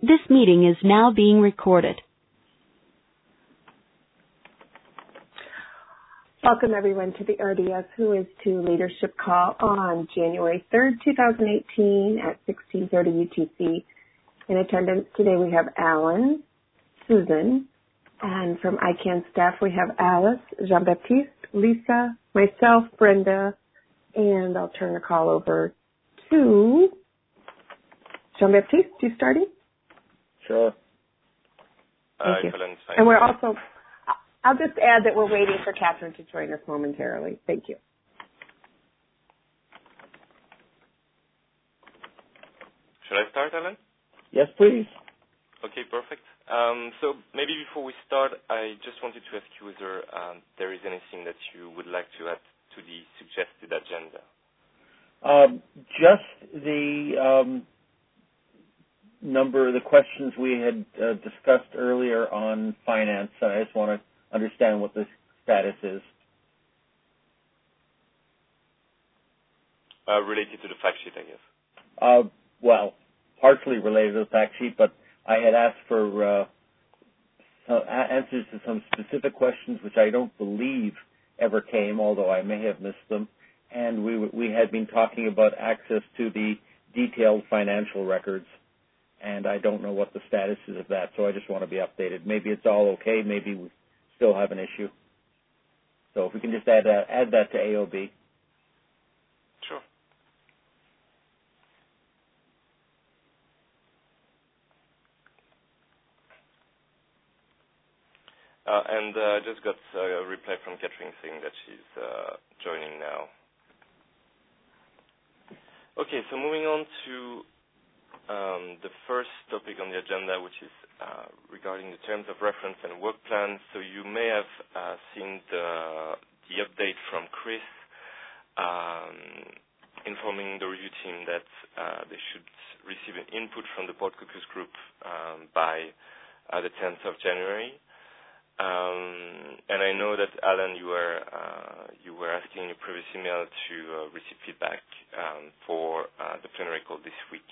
This meeting is now being recorded. Welcome, everyone, to the RDS Who Is To Leadership Call on January 3rd, 2018 at 16:30 UTC. In attendance today we have Alan, Susan, and from ICANN staff we have Alice, Jean-Baptiste, Lisa, myself, Brenda, and I'll turn the call over to Jean-Baptiste. You starting? Sure. Thank you. And we're also, I'll just add that we're waiting for Catherine to join us momentarily. Thank you. Should I start, Alan? Yes, please. Okay, perfect. So maybe before we start, I just wanted to ask you whether there is anything that you would like to add to the suggested agenda. Just the number of the questions we had discussed earlier on finance. I just want to understand what the status is. Related to the fact sheet, I guess. Well, partially related to the fact sheet, but I had asked for answers to some specific questions which I don't believe ever came, although I may have missed them. And we had been talking about access to the detailed financial records, and I don't know what the status is of that, so I just want to be updated. Maybe it's all okay, maybe we still have an issue. So if we can just add that to AOB. Sure. And I just got a reply from Catherine saying that she's joining now. Okay, so moving on to the first topic on the agenda, which is regarding the terms of reference and work plan. So you may have seen the update from Chris informing the review team that they should receive an input from the board caucus group by the 10th of January. And I know that, Alan, you were asking in your previous email to receive feedback for the plenary call this week.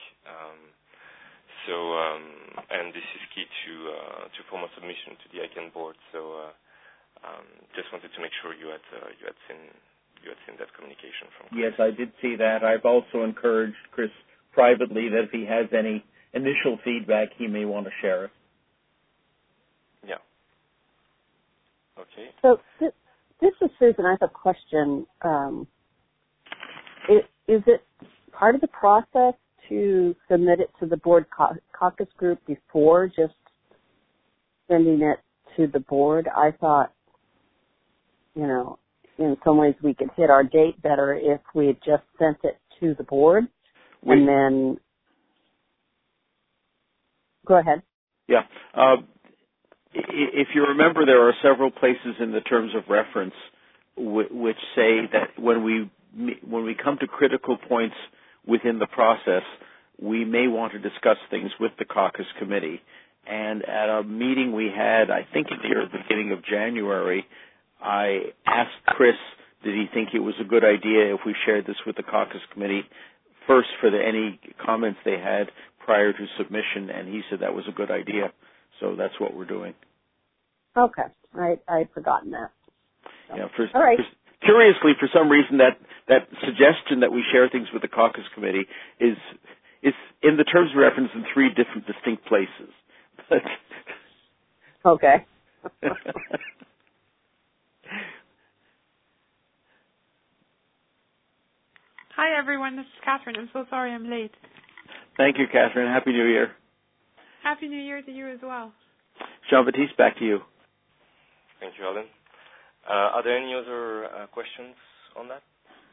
And this is key to formal submission to the ICANN board. So just wanted to make sure you had seen that communication from Chris. Yes, I did see that. I've also encouraged Chris privately that if he has any initial feedback, he may want to share it. Yeah. Okay. So this is Susan. I have a question. Is it part of the process to submit it to the board caucus group before just sending it to the board? I thought, in some ways we could hit our date better if we had just sent it to the board and then... Go ahead. Yeah. If you remember, there are several places in the terms of reference which say that when we come to critical points within the process, we may want to discuss things with the caucus committee. And at a meeting we had, I think near the beginning of January, I asked Chris, did he think it was a good idea if we shared this with the caucus committee first for any comments they had prior to submission, and he said that was a good idea. So that's what we're doing. Okay. I'd forgotten that. So. Yeah, all right. Curiously, for some reason, that suggestion that we share things with the caucus committee is in the terms of reference in three different distinct places. Okay. Hi, everyone. This is Catherine. I'm so sorry I'm late. Thank you, Catherine. Happy New Year. Happy New Year to you as well. Jean-Baptiste, back to you. Thank you, Alan. Are there any other questions on that?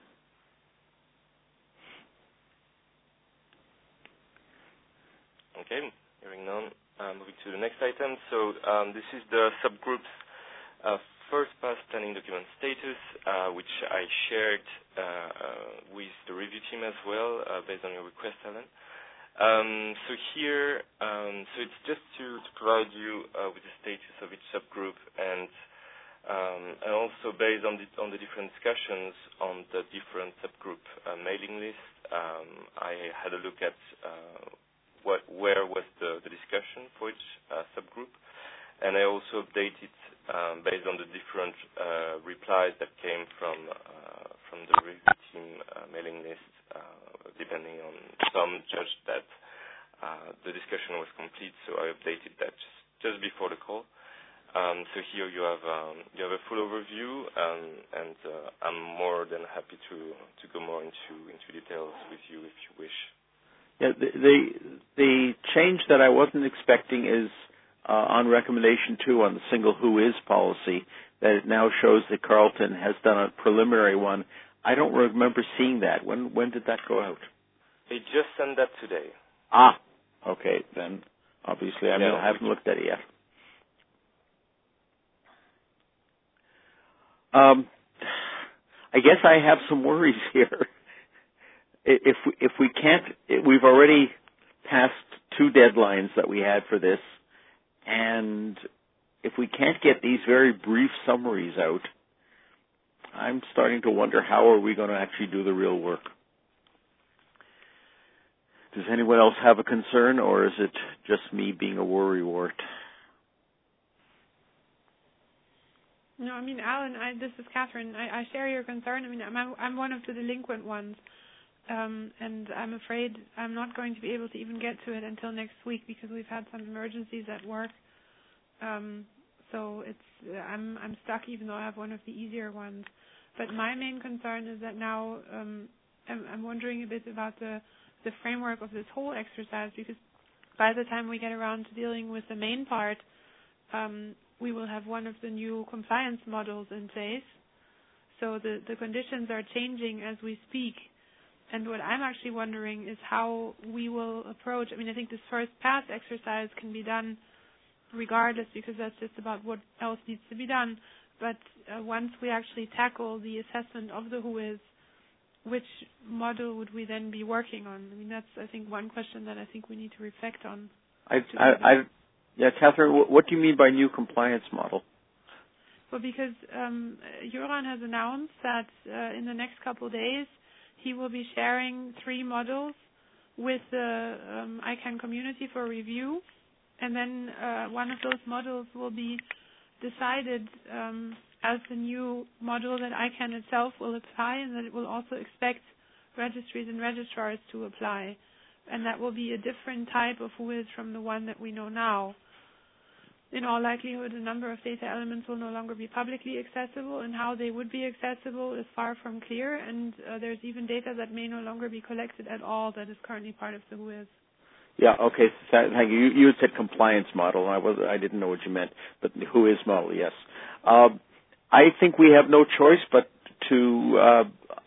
Okay, hearing none. Moving to the next item. So this is the subgroup's first pass planning document status, which I shared with the review team as well, based on your request, Alan. So here, so it's just to provide you with the status of each subgroup, and also based on the different discussions on the different subgroup mailing lists, I had a look at where was the discussion for each subgroup. And I also updated based on the different replies that came from the review team mailing list. Depending on some judged that the discussion was complete, so I updated that just before the call. So here you have a full overview, and I'm more than happy to go more into details with you if you wish. Yeah, the change that I wasn't expecting is on recommendation 2 on the single who is policy, that it now shows that Carleton has done a preliminary one. I don't remember seeing that. When did that go out? They just sent that today. Ah, okay. Then obviously I haven't looked at it yet. I guess I have some worries here. If we can't, we've already passed 2 deadlines that we had for this, and if we can't get these very brief summaries out, I'm starting to wonder how are we going to actually do the real work. Does anyone else have a concern, or is it just me being a worrywart? No, I mean, Alan, this is Catherine. I share your concern. I mean, I'm one of the delinquent ones, and I'm afraid I'm not going to be able to even get to it until next week because we've had some emergencies at work. So I'm stuck, even though I have one of the easier ones. But my main concern is that now I'm wondering a bit about the framework of this whole exercise, because by the time we get around to dealing with the main part, we will have one of the new compliance models in place. So the conditions are changing as we speak. And what I'm actually wondering is how we will approach, I mean, I think this first pass exercise can be done regardless, because that's just about what else needs to be done. But once we actually tackle the assessment of the who is, which model would we then be working on? I mean, that's, I think, one question that I think we need to reflect on. Yeah, Catherine, what do you mean by new compliance model? Well, because Joran has announced that in the next couple of days he will be sharing 3 models with the ICANN community for review, and then one of those models will be decided as the new model that ICANN itself will apply, and that it will also expect registries and registrars to apply. And that will be a different type of who is from the one that we know now. In all likelihood, a number of data elements will no longer be publicly accessible, and how they would be accessible is far from clear, and there's even data that may no longer be collected at all that is currently part of the who is. Yeah, okay, thank you. You had said compliance model, and I didn't know what you meant, but who is model, yes. I think we have no choice but to,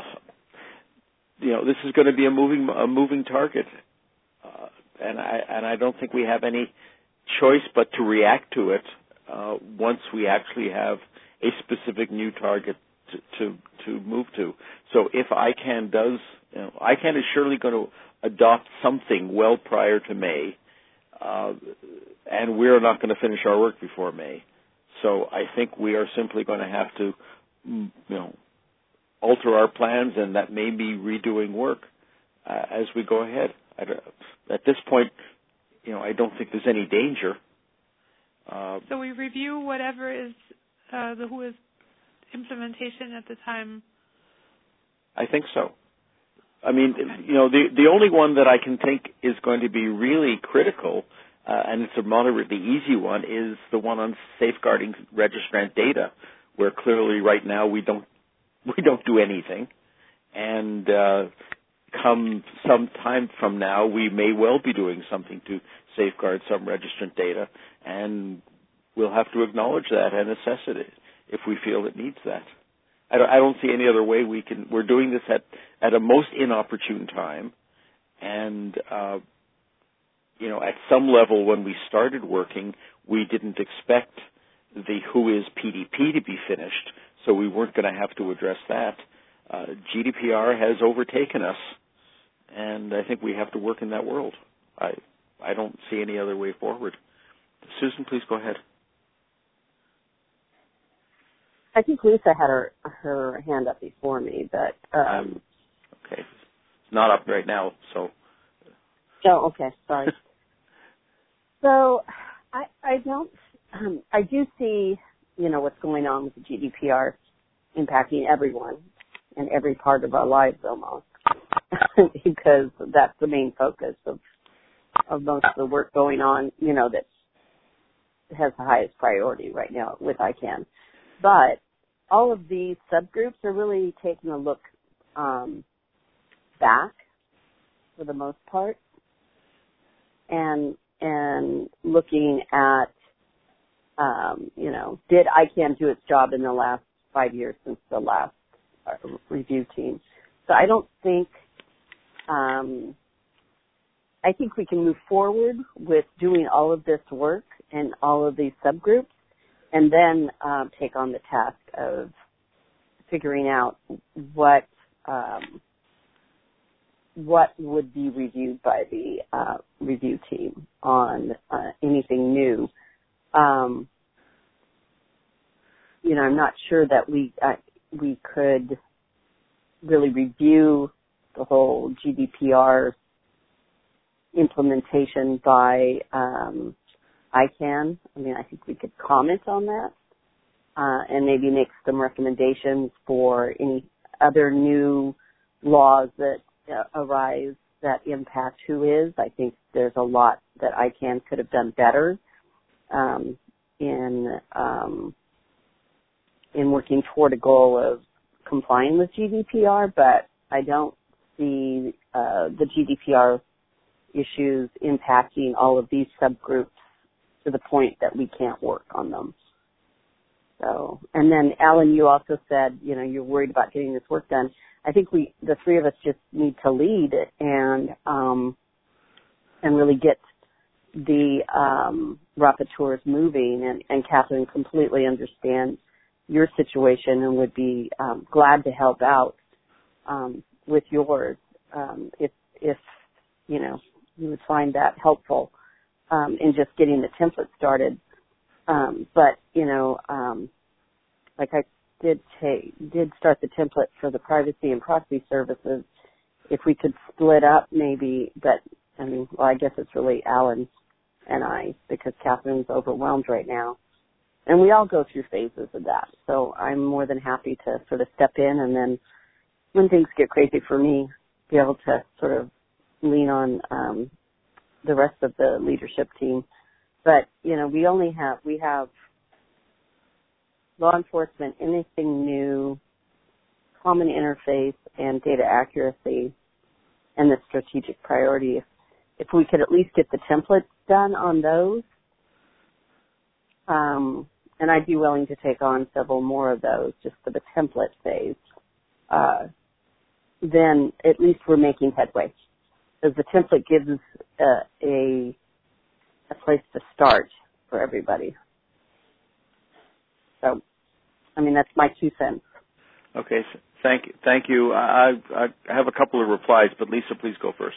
this is going to be a moving target, and I don't think we have any choice but to react to it once we actually have a specific new target to move to. So if ICANN does, ICANN is surely going to adopt something well prior to May, and we're not going to finish our work before May. So I think we are simply going to have to, alter our plans, and that may be redoing work as we go ahead. At this point, I don't think there's any danger. So we review whatever is the who is implementation at the time. I think so. I mean, okay. The only one that I can think is going to be really critical, and it's a moderately easy one, is the one on safeguarding registrant data, where clearly right now we don't do anything, and come some time from now, we may well be doing something to safeguard some registrant data, and we'll have to acknowledge that and assess it if we feel it needs that. I don't see any other way we can. We're doing this at a most inopportune time, and at some level when we started working, we didn't expect the who is PDP to be finished, so we weren't going to have to address that. GDPR has overtaken us, and I think we have to work in that world. I don't see any other way forward. Susan, please go ahead. I think Lisa had her hand up before me, but okay, it's not up right now. So. Oh, okay. Sorry. So I don't. I do see, what's going on with the GDPR impacting everyone and every part of our lives almost, because that's the main focus of most of the work going on, that has the highest priority right now with ICANN. But all of these subgroups are really taking a look back for the most part, and looking at, did ICANN do its job in the last 5 years since the last review team? So I don't think, I think we can move forward with doing all of this work and all of these subgroups, and then take on the task of figuring out what would be reviewed by the review team on anything new. I'm not sure that we could really review the whole GDPR implementation by ICANN. I think we could comment on that and maybe make some recommendations for any other new laws that arise that impact who is. I think there's a lot that ICANN could have done better in working toward a goal of complying with GDPR, but I don't see the GDPR issues impacting all of these subgroups to the point that we can't work on them. So, and then Alan, you also said, you're worried about getting this work done. I think the three of us just need to lead and really get the rapporteurs moving, and Catherine completely understands your situation and would be glad to help out with yours if you would find that helpful in just getting the template started. But like I did start the template for the privacy and proxy services. If we could split up maybe, but I guess it's really Alan and I, because Catherine's overwhelmed right now. And we all go through phases of that. So I'm more than happy to sort of step in, and then when things get crazy for me, be able to sort of lean on the rest of the leadership team. But, we have law enforcement, anything new, common interface, and data accuracy, and the strategic priority. If we could at least get the templates done on those, and I'd be willing to take on several more of those just for the template phase, then at least we're making headway. Because the template gives us a place to start for everybody. So, that's my 2 cents. Okay, thank you. I have a couple of replies, but Lisa, please go first.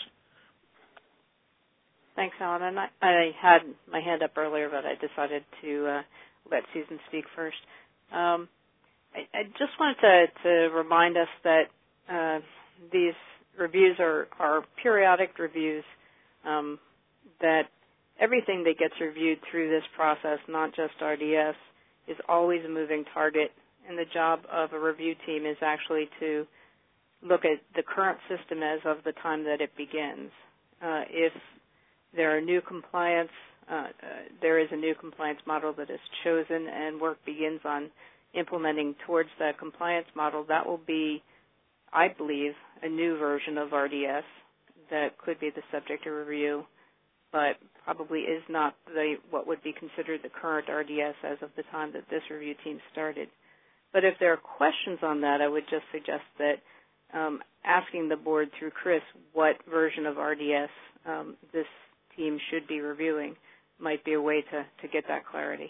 Thanks, Alan. And I had my hand up earlier, but I decided to let Susan speak first. I just wanted to remind us that these reviews are periodic reviews, that everything that gets reviewed through this process, not just RDS, is always a moving target, and the job of a review team is actually to look at the current system as of the time that it begins. If there are new compliance, there is a new compliance model that is chosen, and work begins on implementing towards that compliance model, that will be, I believe, a new version of RDS that could be the subject of review, but probably is not what would be considered the current RDS as of the time that this review team started. But if there are questions on that, I would just suggest that asking the board through Chris what version of RDS this team should be reviewing might be a way to get that clarity.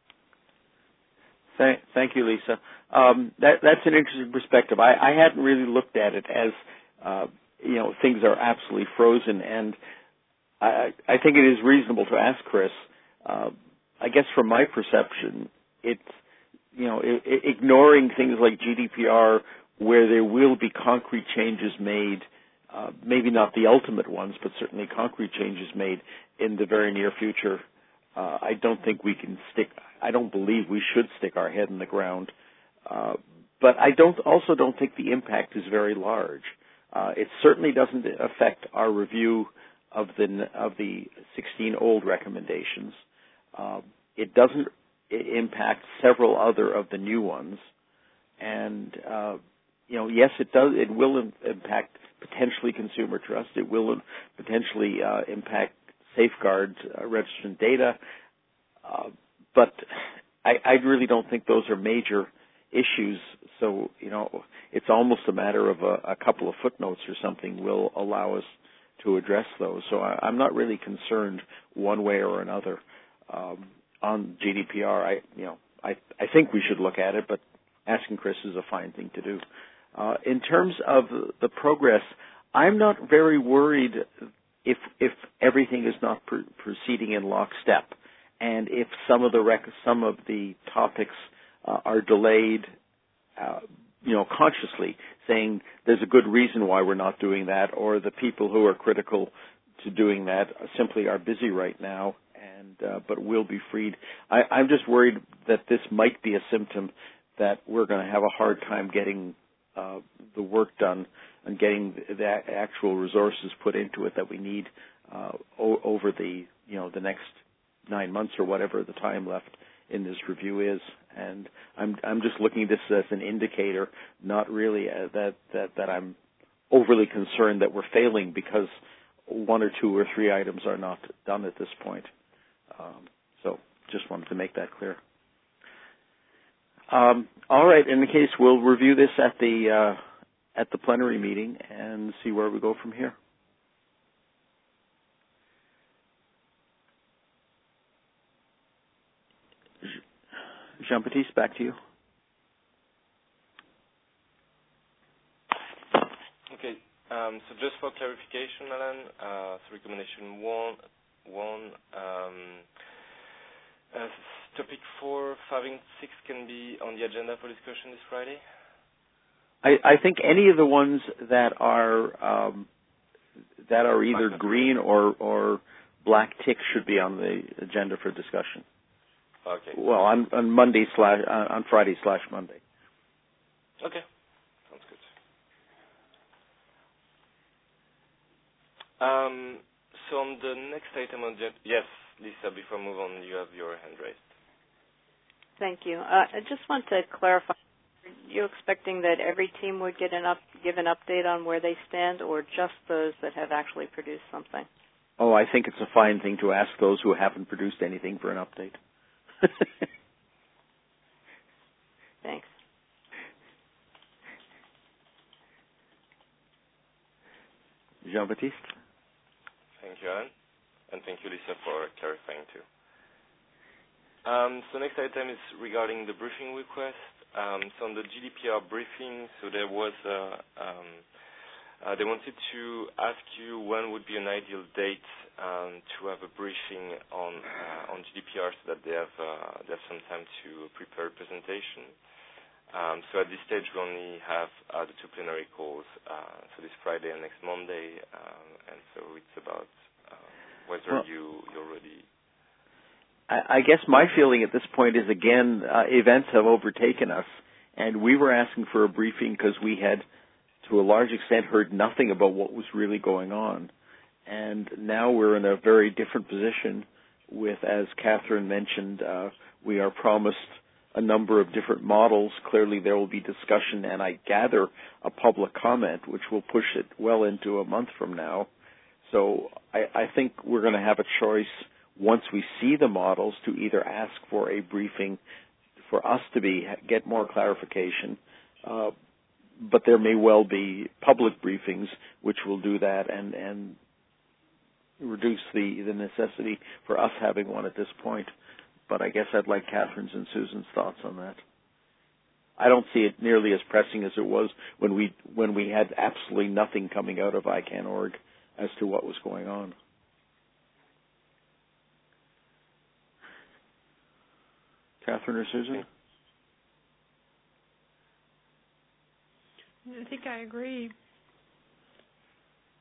Thank you, Lisa. That's an interesting perspective. I hadn't really looked at it as, things are absolutely frozen, and I think it is reasonable to ask Chris. I guess from my perception, it's, ignoring things like GDPR where there will be concrete changes made maybe not the ultimate ones, but certainly concrete changes made in the very near future, I don't believe we should stick our head in the ground. But I also don't think the impact is very large. It certainly doesn't affect our review of the 16 old recommendations. It doesn't impact several other of the new ones. And yes, it does. It will impact potentially consumer trust. It will potentially impact safeguard registrant data. But I really don't think those are major issues. So, it's almost a matter of a couple of footnotes or something will allow us to address those. So I'm not really concerned one way or another on GDPR. I think we should look at it, but asking Chris is a fine thing to do. In terms of the progress, I'm not very worried if everything is not proceeding in lockstep, and if some of the topics are delayed, consciously, saying there's a good reason why we're not doing that, or the people who are critical to doing that simply are busy right now, but will be freed. I'm just worried that this might be a symptom that we're going to have a hard time getting the work done and getting the actual resources put into it that we need over the next 9 months or whatever the time left in this review is. And I'm just looking at this as an indicator, not really that I'm overly concerned that we're failing because 1 or 2 or 3 items are not done at this point. So just wanted to make that clear. All right. In the case, we'll review this at the plenary meeting and see where we go from here. Jean-Baptiste, back to you. Okay. So just for clarification, Alan, so recommendation one, topic 4, 5, and 6 can be on the agenda for discussion this Friday? I think any of the ones that are either green or black tick should be on the agenda for discussion. Okay. Well, on Friday/Monday. Okay. Sounds good. So on the next item on the yes, Lisa, before I move on, you have your hand raised. Thank you. I just want to clarify. Are you expecting that every team would give an update on where they stand, or just those that have actually produced something? Oh, I think it's a fine thing to ask those who haven't produced anything for an update. Thanks. Jean-Baptiste? Thank you, Alan. And thank you, Lisa, for clarifying, too. So next item is regarding the briefing request. So on the GDPR briefing, so there was they wanted to ask you when would be an ideal date to have a briefing on GDPR so that they have some time to prepare a presentation. So at this stage, we only have the 2 plenary calls, so this Friday and next Monday, and so it's about whether you're ready. I guess my feeling at this point is, again, events have overtaken us, and we were asking for a briefing because we had, to a large extent, heard nothing about what was really going on. And now we're in a very different position with, as Catherine mentioned, we are promised a number of different models. Clearly there will be discussion, and I gather a public comment, which will push it well into a month from now. So I think we're going to have a choice once we see the models to either ask for a briefing for us to get more clarification, but there may well be public briefings which will do that and reduce the necessity for us having one at this point. But I guess I'd like Catherine's and Susan's thoughts on that. I don't see it nearly as pressing as it was when we had absolutely nothing coming out of ICANN.org as to what was going on. Catherine or Susan? I think I agree.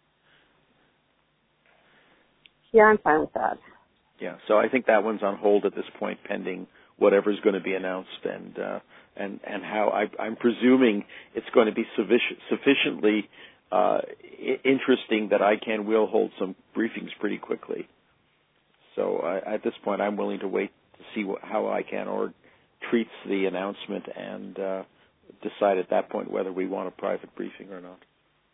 Yeah, I'm fine with that. Yeah, so I think that one's on hold at this point, pending whatever's going to be announced, and how I'm presuming it's going to be sufficiently interesting that will hold some briefings pretty quickly. So at this point, I'm willing to wait to see how ICANN treats the announcement and decide at that point whether we want a private briefing or not.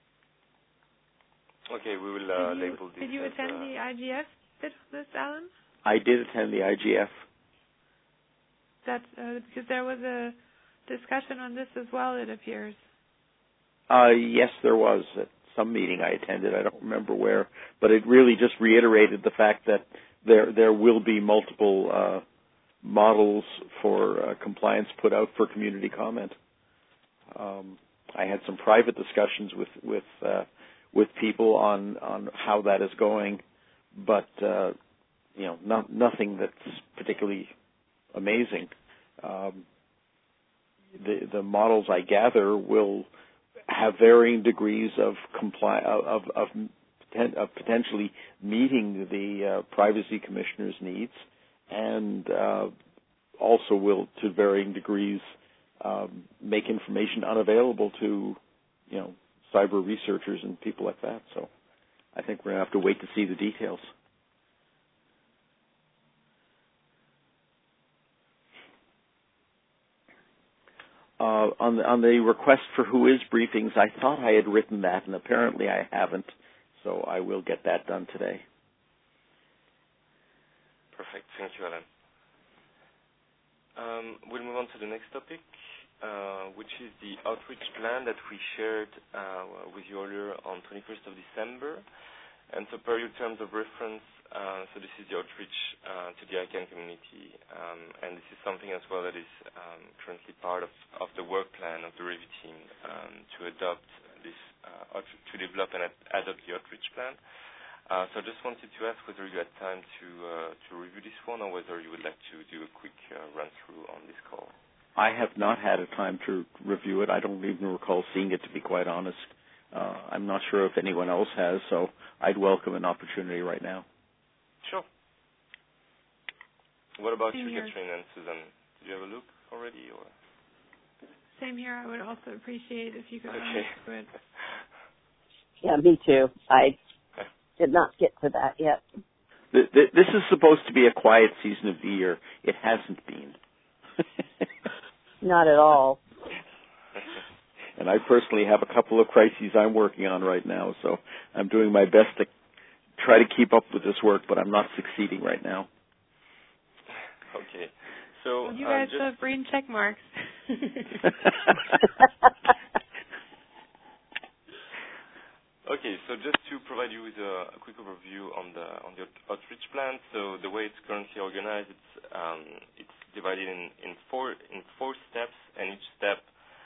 Okay, we will label this. Did you attend the IGF bit of this, Alan? I did attend the IGF. That's because there was a discussion on this as well, it appears. Yes, there was at some meeting I attended. I don't remember where, but it really just reiterated the fact that there will be multiple models for compliance put out for community comment. I had some private discussions with people on how that is going, but nothing that's particularly amazing. The models I gather will have varying degrees of potentially meeting the privacy commissioner's needs, and also will, to varying degrees, make information unavailable to cyber researchers and people like that. So I think we're going to have to wait to see the details. On the request for Who Is briefings, I thought I had written that, and apparently I haven't, so I will get that done today. Perfect. Thank you, Alan. We'll move on to the next topic, which is the outreach plan that we shared with you earlier on 21st of December. And so per your terms of reference, so this is the outreach to the ICANN community, and this is something as well that is currently part of the work plan of the review team to adopt this, to develop and adopt the outreach plan. So I just wanted to ask whether you had time to review this one, or whether you would like to do a quick run-through on this call. I have not had a time to review it. I don't even recall seeing it, to be quite honest. I'm not sure if anyone else has, so I'd welcome an opportunity right now. Sure. What about Same you, here. Catherine and Susan? Did you have a look already? Or? Same here. I would also appreciate if you could run us through it. Yeah, me too. I did not get to that yet. This is supposed to be a quiet season of the year. It hasn't been. Not at all. And I personally have a couple of crises I'm working on right now, so I'm doing my best to try to keep up with this work, but I'm not succeeding right now. Okay. So well, you guys have green check marks. Okay, so just to provide you with a quick overview on the outreach plan. So the way it's currently organized, it's divided in four steps, and each step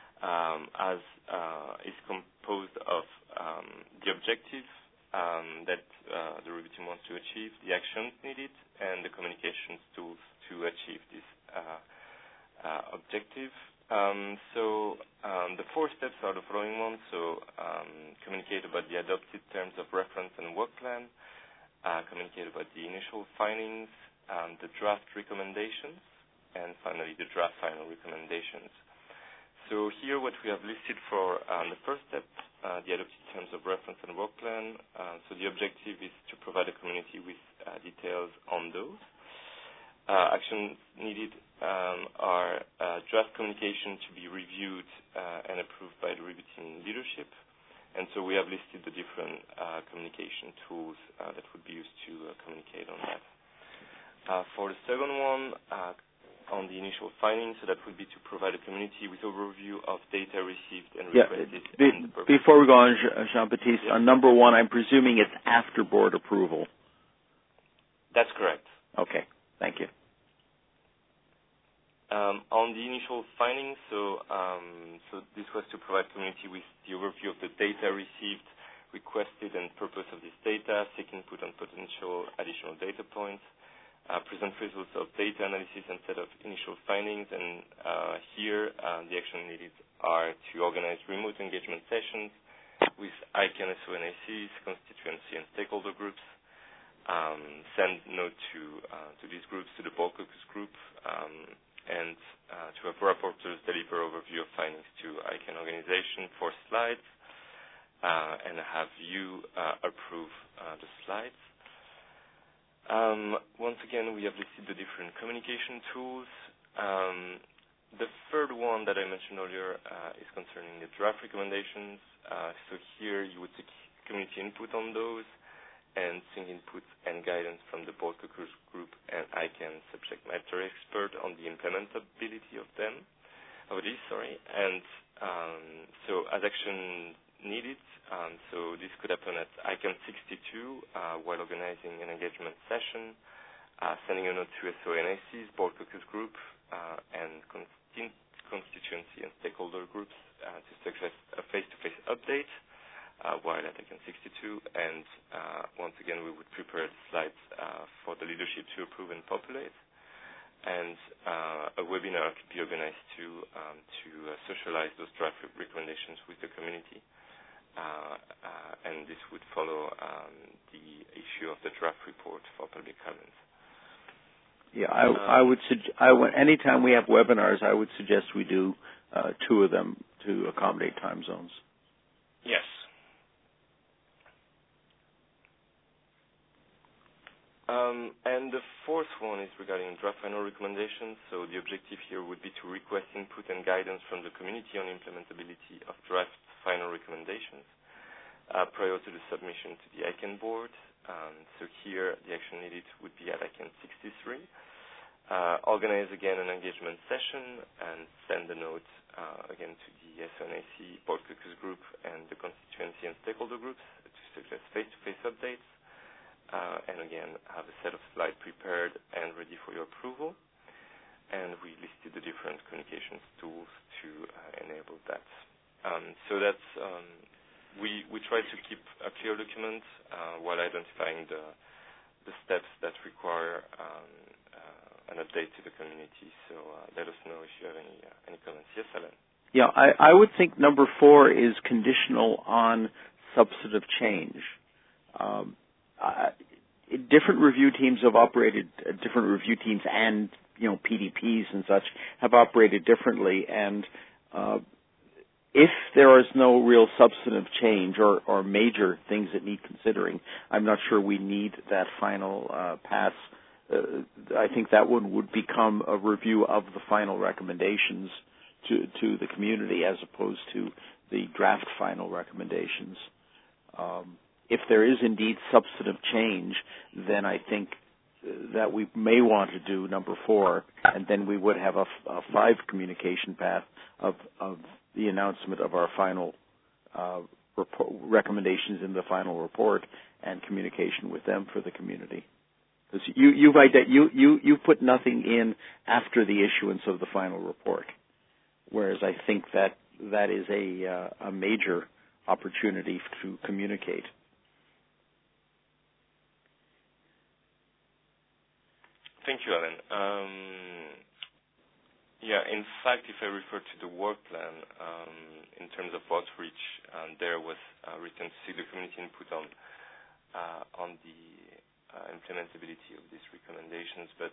is composed of the objective that the review team wants to achieve, the actions needed, and the communications tools to achieve this objective. So the four steps are the following ones. So communicate about the adopted terms of reference and work plan, communicate about the initial findings, the draft recommendations, and finally the draft final recommendations. So here what we have listed for the first step, the adopted terms of reference and work plan. So the objective is to provide the community with details on those. Actions needed are draft communication to be reviewed and approved by the review team leadership. And so we have listed the different communication tools that would be used to communicate on that. For the second one, on the initial findings, so that would be to provide a community with overview of data received and requested. Before we go on, Jean-Baptiste, on number one, I'm presuming it's after board approval. That's correct. Okay, thank you. On the initial findings, so this was to provide community with the overview of the data received, requested, and purpose of this data, seek input on potential additional data points, present results of data analysis instead of initial findings, and here the action needed are to organize remote engagement sessions with ICANN SONACs, constituency and stakeholder groups, send note to these groups, to the Board Caucus group, and to have rapporteurs deliver overview of findings to ICANN organization for slides, and have you approve the slides. Once again, we have listed the different communication tools. The third one that I mentioned earlier is concerning the draft recommendations. So here you would take community input on those and seek input and guidance from the Board Caucus group and ICANN subject matter expert on the implementability of them, And so as action needed, so this could happen at ICANN 62 while organizing an engagement session, sending a note to SONAC's Board Caucus group and constituency and stakeholder groups to suggest a face-to-face update while at ICANN 62. And once again, we would prepare the slides for the leadership to approve and populate. And a webinar could be organized to socialize those draft recommendations with the community. And this would follow the issue of the draft report for public comments. Yeah, I would anytime we have webinars, I would suggest we do 2 of them to accommodate time zones. Yes. And the fourth one is regarding draft final recommendations. So the objective here would be to request input and guidance from the community on implementability of draft final recommendations prior to the submission to the ICANN board. So here the action needed would be at ICANN 63. Organize again an engagement session and send a note again to the SONAC Board Caucus group and the constituency and stakeholder groups to suggest face-to-face updates. And again, have a set of slides prepared and ready for your approval. And we listed the different communications tools to enable that. So that's we try to keep a clear document while identifying the steps that require an update to the community. So let us know if you have any comments. Yes, Alan? Yeah, I would think number 4 is conditional on substantive change. Different review teams have operated, different review teams and, PDPs and such have operated differently. And if there is no real substantive change or major things that need considering, I'm not sure we need that final pass. I think that one would become a review of the final recommendations to the community as opposed to the draft final recommendations. If there is indeed substantive change, then I think that we may want to do number 4, and then we would have a 5 communication path of the announcement of our final recommendations in the final report and communication with them for the community. Because you put nothing in after the issuance of the final report, whereas I think that is a major opportunity to communicate. Thank you, Alan. In fact, if I refer to the work plan, in terms of outreach, there was written to seek the community input on the implementability of these recommendations, but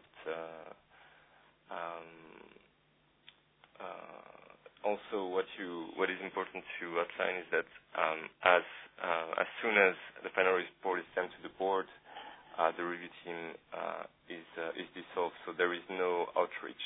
also what is important to outline is that as soon as the final report is sent to the board, the review team is dissolved, so there is no outreach.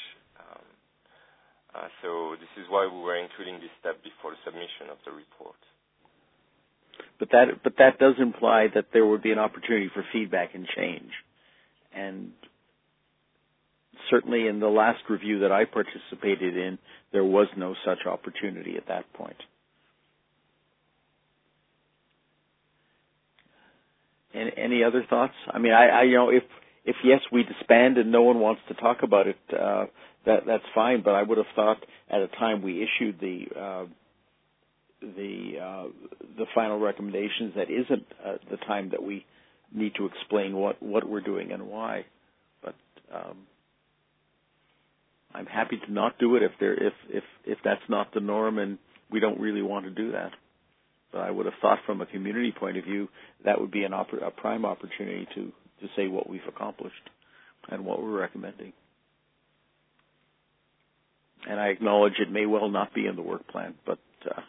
So this is why we were including this step before the submission of the report. But that does imply that there would be an opportunity for feedback and change. And certainly in the last review that I participated in, there was no such opportunity at that point. Any other thoughts? I mean, if yes, we disband and no one wants to talk about it, that's fine. But I would have thought at a time we issued the final recommendations, that isn't the time that we need to explain what we're doing and why. But I'm happy to not do it if that's not the norm and we don't really want to do that. But I would have thought from a community point of view that would be a prime opportunity to say what we've accomplished and what we're recommending. And I acknowledge it may well not be in the work plan, but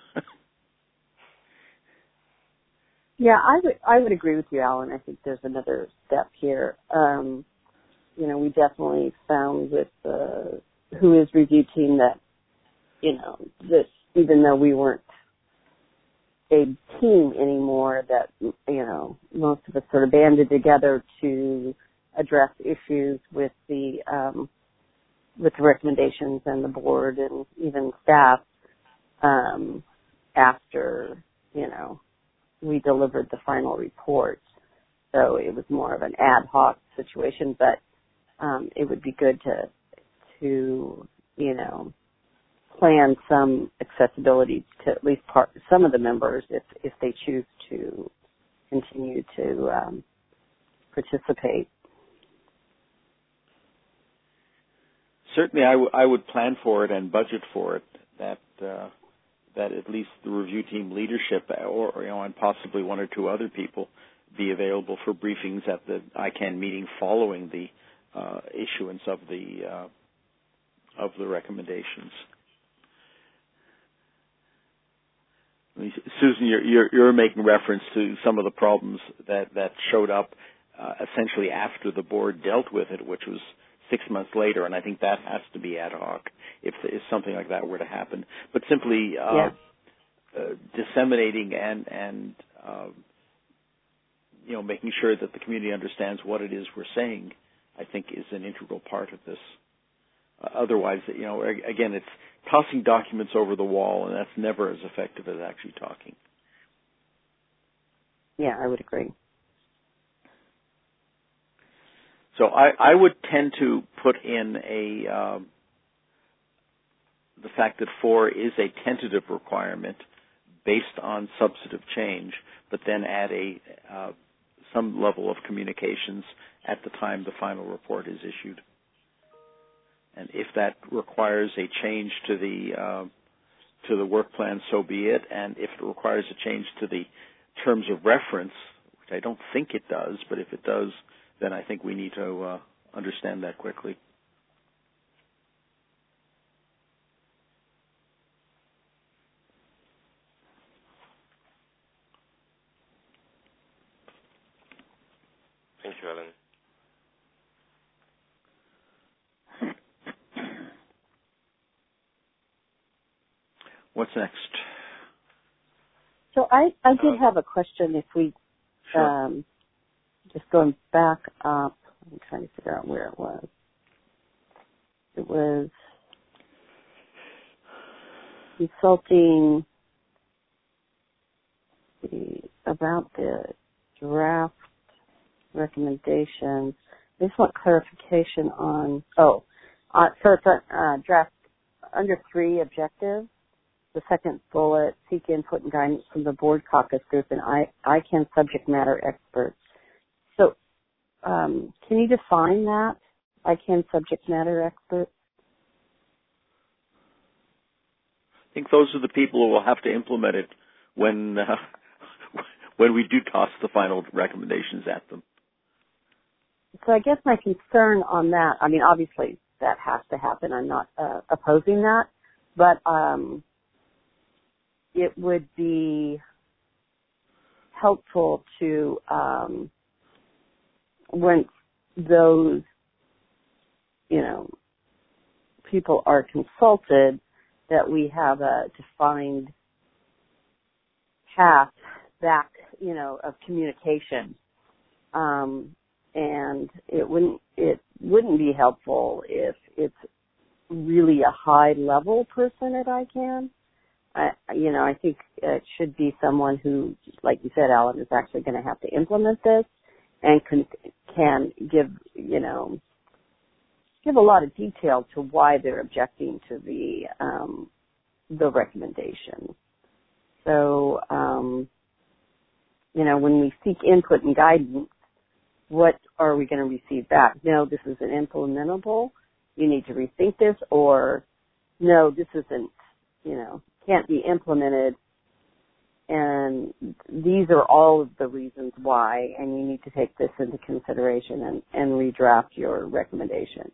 yeah, I would agree with you, Alan. I think there's another step here. We definitely found with the Who Is review team that, that even though we weren't a team anymore, that, most of us sort of banded together to address issues with the recommendations and the board and even staff, after, we delivered the final report. So it was more of an ad hoc situation, but it would be good to plan some accessibility to at least some of the members if they choose to continue to participate. Certainly, I would plan for it and budget for it. That at least the review team leadership, or and possibly one or two other people, be available for briefings at the ICANN meeting following the issuance of the recommendations. Susan, you're making reference to some of the problems that showed up essentially after the board dealt with it, which was 6 months later, and I think that has to be ad hoc if something like that were to happen. But simply disseminating and making sure that the community understands what it is we're saying, I think, is an integral part of this. Otherwise, again, it's tossing documents over the wall, and that's never as effective as actually talking. Yeah, I would agree. So I would tend to put in the fact that 4 is a tentative requirement based on substantive change, but then add some level of communications at the time the final report is issued. And if that requires a change to the work plan, so be it. And if it requires a change to the terms of reference, which I don't think it does, but if it does, then I think we need to understand that quickly. Thank you, Alan. What's next? So I did have a question. If we just going back up, I'm trying to figure out where it was. It was consulting about the draft recommendations. I just want clarification on, so it's draft under 3 objectives. The second bullet, seek input and guidance from the board caucus group and ICANN subject matter experts. So can you define that, ICANN subject matter experts? I think those are the people who will have to implement it when we do toss the final recommendations at them. So I guess my concern on that, I mean, obviously that has to happen. I'm not opposing that, but it would be helpful to, when those, people are consulted, that we have a defined path back, of communication. And it wouldn't be helpful if it's really a high level person at ICANN. I think it should be someone who, like you said, Alan, is actually going to have to implement this and can give a lot of detail to why they're objecting to the recommendation. So, when we seek input and guidance, what are we going to receive back? No, this isn't implementable. You need to rethink this, or no, this isn't, can't be implemented. And these are all of the reasons why, and you need to take this into consideration and redraft your recommendation.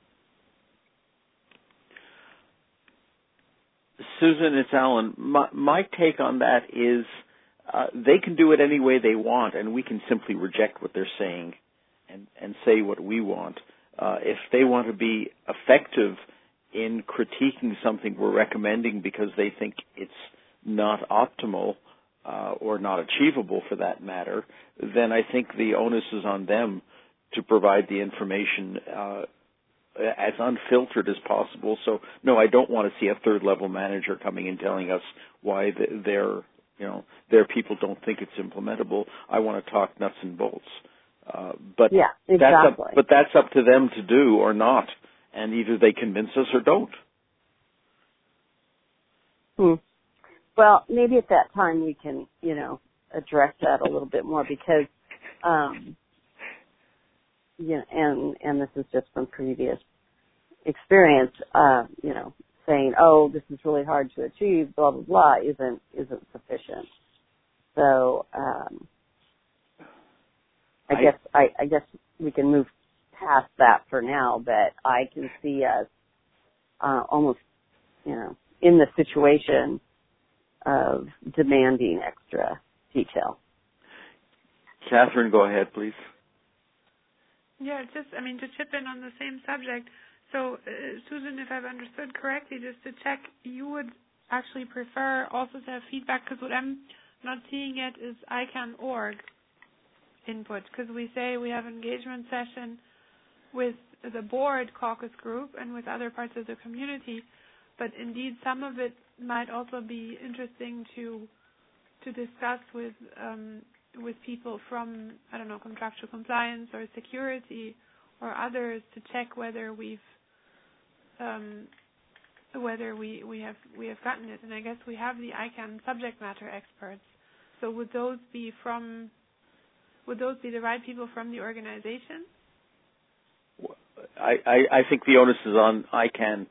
Susan, it's Alan. My take on that is they can do it any way they want, and we can simply reject what they're saying and say what we want. If they want to be effective in critiquing something we're recommending because they think it's not optimal or not achievable for that matter, then I think the onus is on them to provide the information as unfiltered as possible. So, no, I don't want to see a third-level manager coming and telling us why their people don't think it's implementable. I want to talk nuts and bolts. But yeah, exactly. That's up to them to do or not, and either they convince us or don't. Well, maybe at that time we can, address that a little bit more because, and this is just from previous experience, saying, oh, this is really hard to achieve, blah, blah, blah, isn't sufficient. So, I guess we can move past that for now, but I can see us, almost, in the situation of demanding extra detail. Catherine, go ahead, please. Yeah, to chip in on the same subject. So, Susan, if I've understood correctly, just to check, you would actually prefer also to have feedback, because what I'm not seeing yet is ICANN.org input, because we say we have an engagement session with the board caucus group and with other parts of the community, but indeed some of it might also be interesting to discuss with people from, contractual compliance or security or others to check whether we have gotten it. And I guess we have the ICANN subject matter experts. So would those be the right people from the organization? I think the onus is on ICANN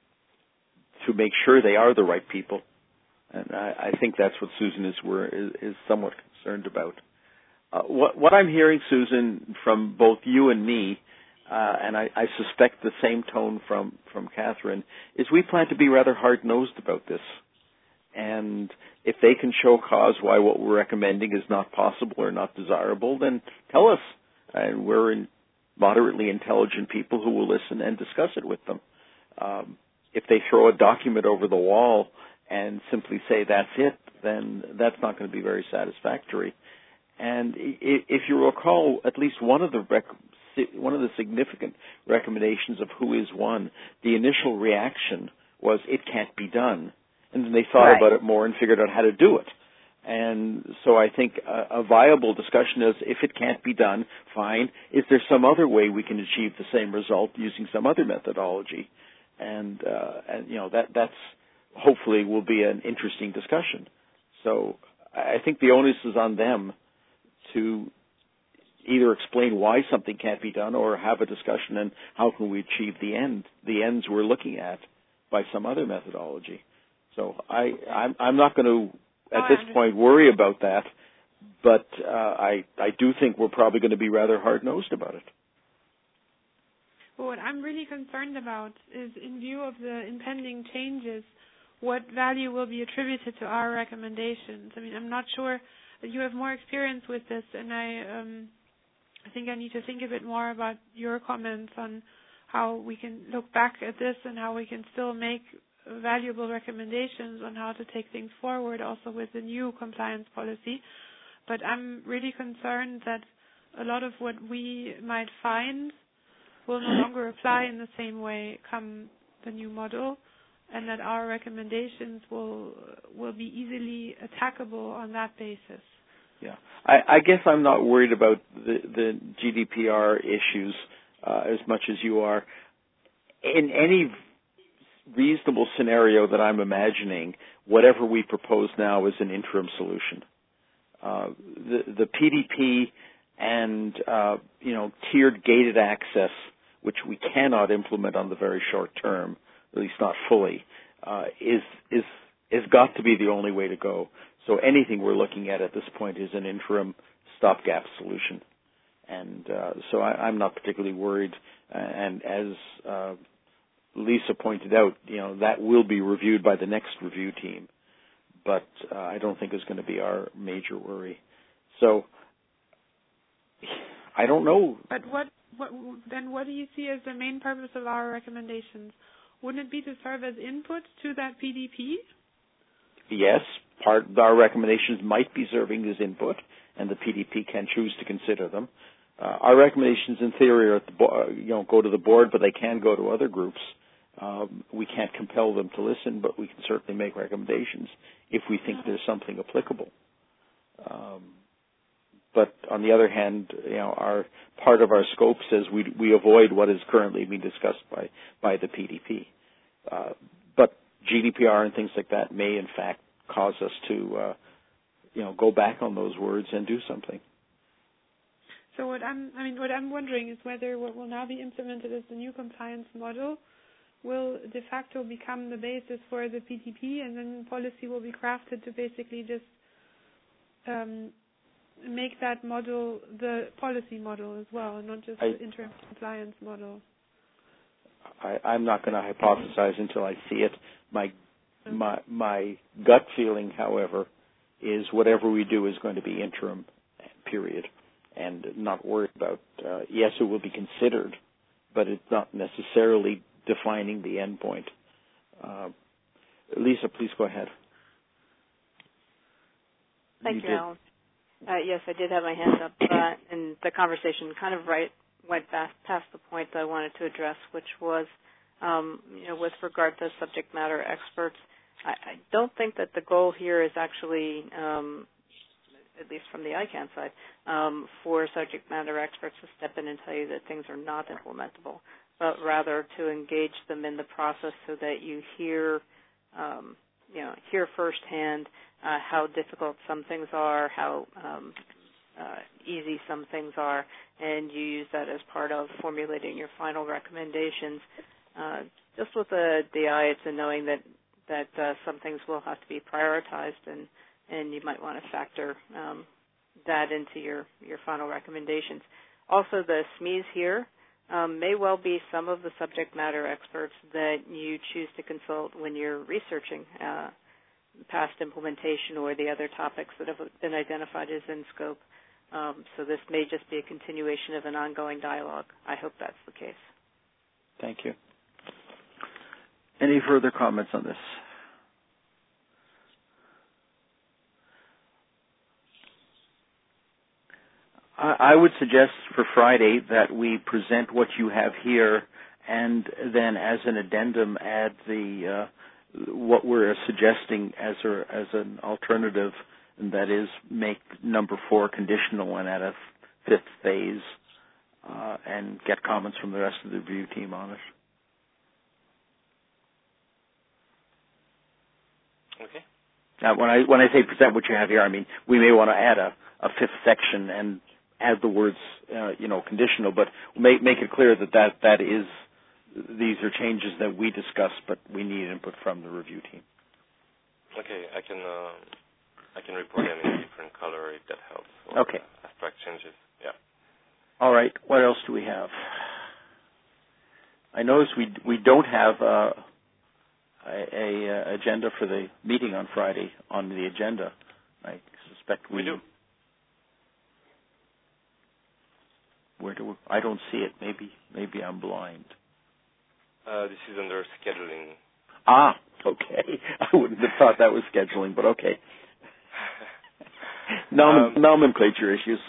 to make sure they are the right people, and I think that's what Susan is somewhat concerned about. What I'm hearing, Susan, from both you and me, and I suspect the same tone from Catherine, is we plan to be rather hard-nosed about this. And if they can show cause why what we're recommending is not possible or not desirable, then tell us. And we're moderately intelligent people who will listen and discuss it with them. If they throw a document over the wall and simply say that's it, then that's not going to be very satisfactory. And if you recall, at least one of the significant recommendations of Who Is One, the initial reaction was it can't be done. And then they thought about it more and figured out how to do it. And so I think a viable discussion is, if it can't be done, fine. Is there some other way we can achieve the same result using some other methodology? And that's hopefully will be an interesting discussion. So I think the onus is on them to either explain why something can't be done or have a discussion and how can we achieve the ends we're looking at by some other methodology. So I'm not going to at this point worry about that, but I do think we're probably going to be rather hard-nosed about it. Well, what I'm really concerned about is, in view of the impending changes, what value will be attributed to our recommendations. I'm not sure that you have more experience with this, and I think I need to think a bit more about your comments on how we can look back at this and how we can still make valuable recommendations on how to take things forward, also with the new compliance policy. But I'm really concerned that a lot of what we might find will no longer apply in the same way come the new model, and that our recommendations will be easily attackable on that basis. Yeah, I guess I'm not worried about the GDPR issues as much as you are. In any reasonable scenario that I'm imagining, whatever we propose now is an interim solution. The PDP and tiered gated access, which we cannot implement on the very short term, at least not fully, is got to be the only way to go. So anything we're looking at this point is an interim stopgap solution. And so I'm not particularly worried. And as Lisa pointed out, that will be reviewed by the next review team. But I don't think it's going to be our major worry. So I don't know. But what do you see as the main purpose of our recommendations? Wouldn't it be to serve as input to that PDP? Yes, part of our recommendations might be serving as input, and the PDP can choose to consider them. Our recommendations, in theory, are at the go to the board, but they can go to other groups. We can't compel them to listen, but we can certainly make recommendations if we think there's something applicable. But on the other hand, our part of our scope says we avoid what is currently being discussed by the PDP. But GDPR and things like that may, in fact, cause us to go back on those words and do something. So what I'm wondering is whether what will now be implemented as the new compliance model will de facto become the basis for the PDP, and then policy will be crafted to basically just make that model the policy model as well, and not just the interim compliance model. I'm not going to hypothesize until I see it. My gut feeling, however, is whatever we do is going to be interim, period, and not worried about. Yes, it will be considered, but it's not necessarily defining the end point. Lisa, please go ahead. Thank you, Alan. Yes, I did have my hand up, and the conversation kind of went past the point that I wanted to address, which was, with regard to subject matter experts. I don't think that the goal here is actually, at least from the ICANN side, for subject matter experts to step in and tell you that things are not implementable, but rather to engage them in the process so that you hear firsthand how difficult some things are, how easy some things are, and you use that as part of formulating your final recommendations. Just with the eye to knowing that some things will have to be prioritized, and you might want to factor that into your final recommendations. Also, the SMEs here may well be some of the subject matter experts that you choose to consult when you're researching past implementation or the other topics that have been identified as in scope. So this may just be a continuation of an ongoing dialogue. I hope that's the case. Thank you. Any further comments on this? I would suggest for Friday that we present what you have here, and then as an addendum add the what we're suggesting as an alternative, and that is make number 4 conditional and add a 5th phase, and get comments from the rest of the review team on it. Okay. Now, when I say present what you have here, I mean we may want to add a 5th section and add the words, conditional, but make it clear that is, these are changes that we discussed, but we need input from the review team. Okay, I can report them in a different color if that helps. Okay. Abstract changes, yeah. All right, what else do we have? I notice we don't have a agenda for the meeting on Friday on the agenda. I suspect we do. I don't see it. Maybe I'm blind. This is under scheduling. Ah, okay. I wouldn't have thought that was scheduling, but okay. Nomenclature issues.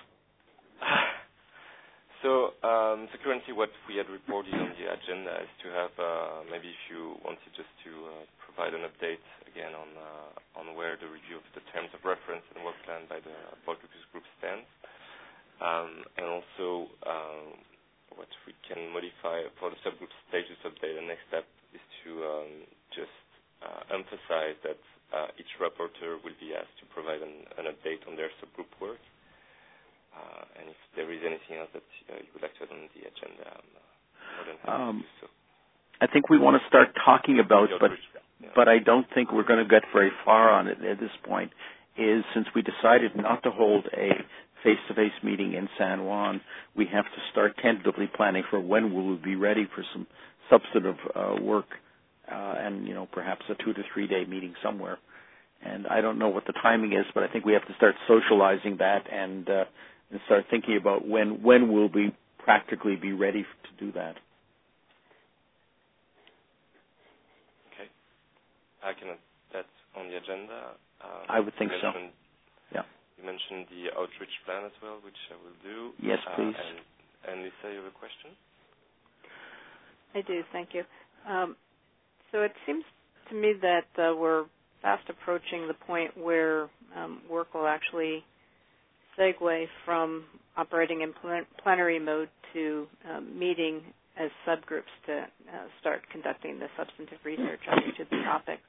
So currently what we had reported on the agenda is to have, maybe if you wanted just to provide an update again on where the review of the terms of reference and work plan by the Bulk Focus Group stands. And also what we can modify for the subgroup status update. The next step is to just emphasize that each rapporteur will be asked to provide an update on their subgroup work. And if there is anything else that you would like to add on the agenda, I'm more than happy to do so. I think we want to start talking about, but I don't think we're going to get very far on it at this point, is since we decided not to hold a face-to-face meeting in San Juan, we have to start tentatively planning for when we will be ready for some substantive work and, perhaps a 2 to 3 day meeting somewhere. And I don't know what the timing is, but I think we have to start socializing that and start thinking about when we'll be practically be ready to do that. Okay. That's on the agenda. I would think so. Yeah. You mentioned the outreach plan as well, which I will do. Yes, please. And Lisa, you have a question? I do, thank you. So it seems to me that we're fast approaching the point where work will actually segue from operating in plenary mode to meeting as subgroups to start conducting the substantive research on each of the topics.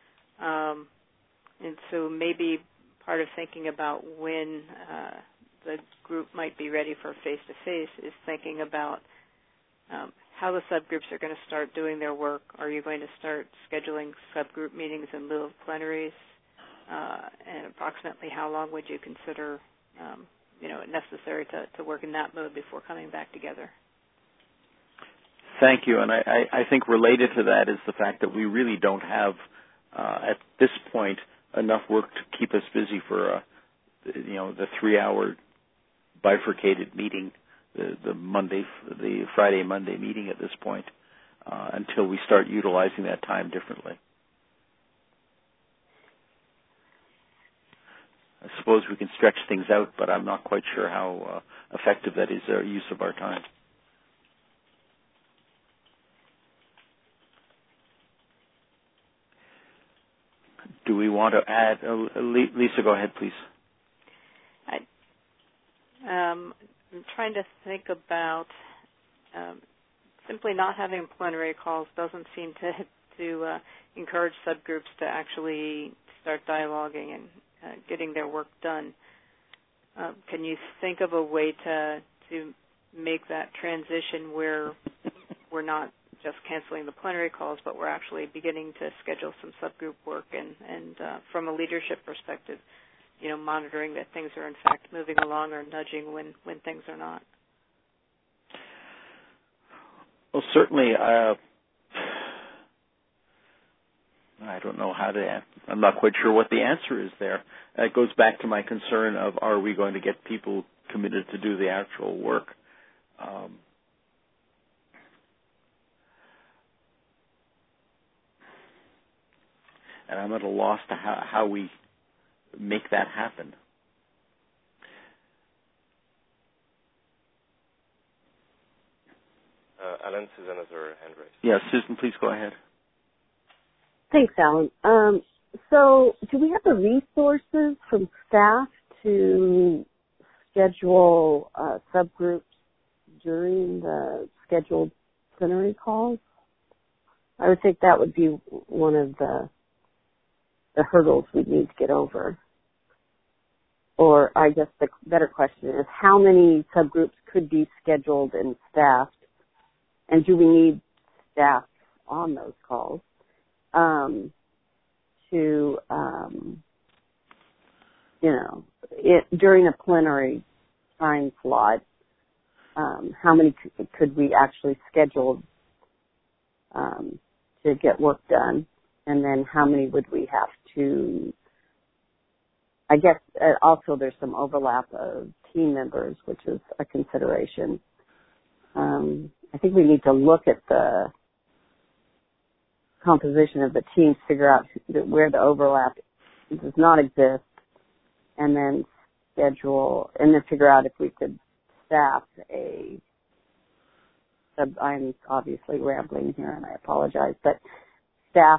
And so maybe part of thinking about when the group might be ready for face-to-face is thinking about how the subgroups are going to start doing their work. Are you going to start scheduling subgroup meetings in lieu of plenaries? And approximately how long would you consider necessary to work in that mode before coming back together? Thank you. And I think related to that is the fact that we really don't have, at this point, enough work to keep us busy for, the 3-hour bifurcated meeting, the Friday, Monday meeting at this point, until we start utilizing that time differently. I suppose we can stretch things out, but I'm not quite sure how effective that is, our use of our time. Do we want to add? Lisa, go ahead, please. I'm trying to think about simply not having plenary calls doesn't seem to encourage subgroups to actually start dialoguing and getting their work done. Can you think of a way to make that transition where we're not just canceling the plenary calls, but we're actually beginning to schedule some subgroup work and from a leadership perspective, monitoring that things are in fact moving along or nudging when things are not? Well, certainly, I don't know how to. I'm not quite sure what the answer is there. It goes back to my concern of: are we going to get people committed to do the actual work? And I'm at a loss to how we make that happen. Alan, Susan has her hand raised. Yeah, Susan, please go ahead. Thanks, Alan. So do we have the resources from staff to schedule subgroups during the scheduled plenary calls? I would think that would be one of the hurdles we need to get over. Or I guess the better question is, how many subgroups could be scheduled and staffed, and do we need staff on those calls during a plenary time slot, how many could we actually schedule to get work done? And then how many would we have to, I guess also there's some overlap of team members, which is a consideration. I think we need to look at the composition of the team, figure out where the overlap does not exist, and then figure out if we could staff I'm obviously rambling here and I apologize, but staff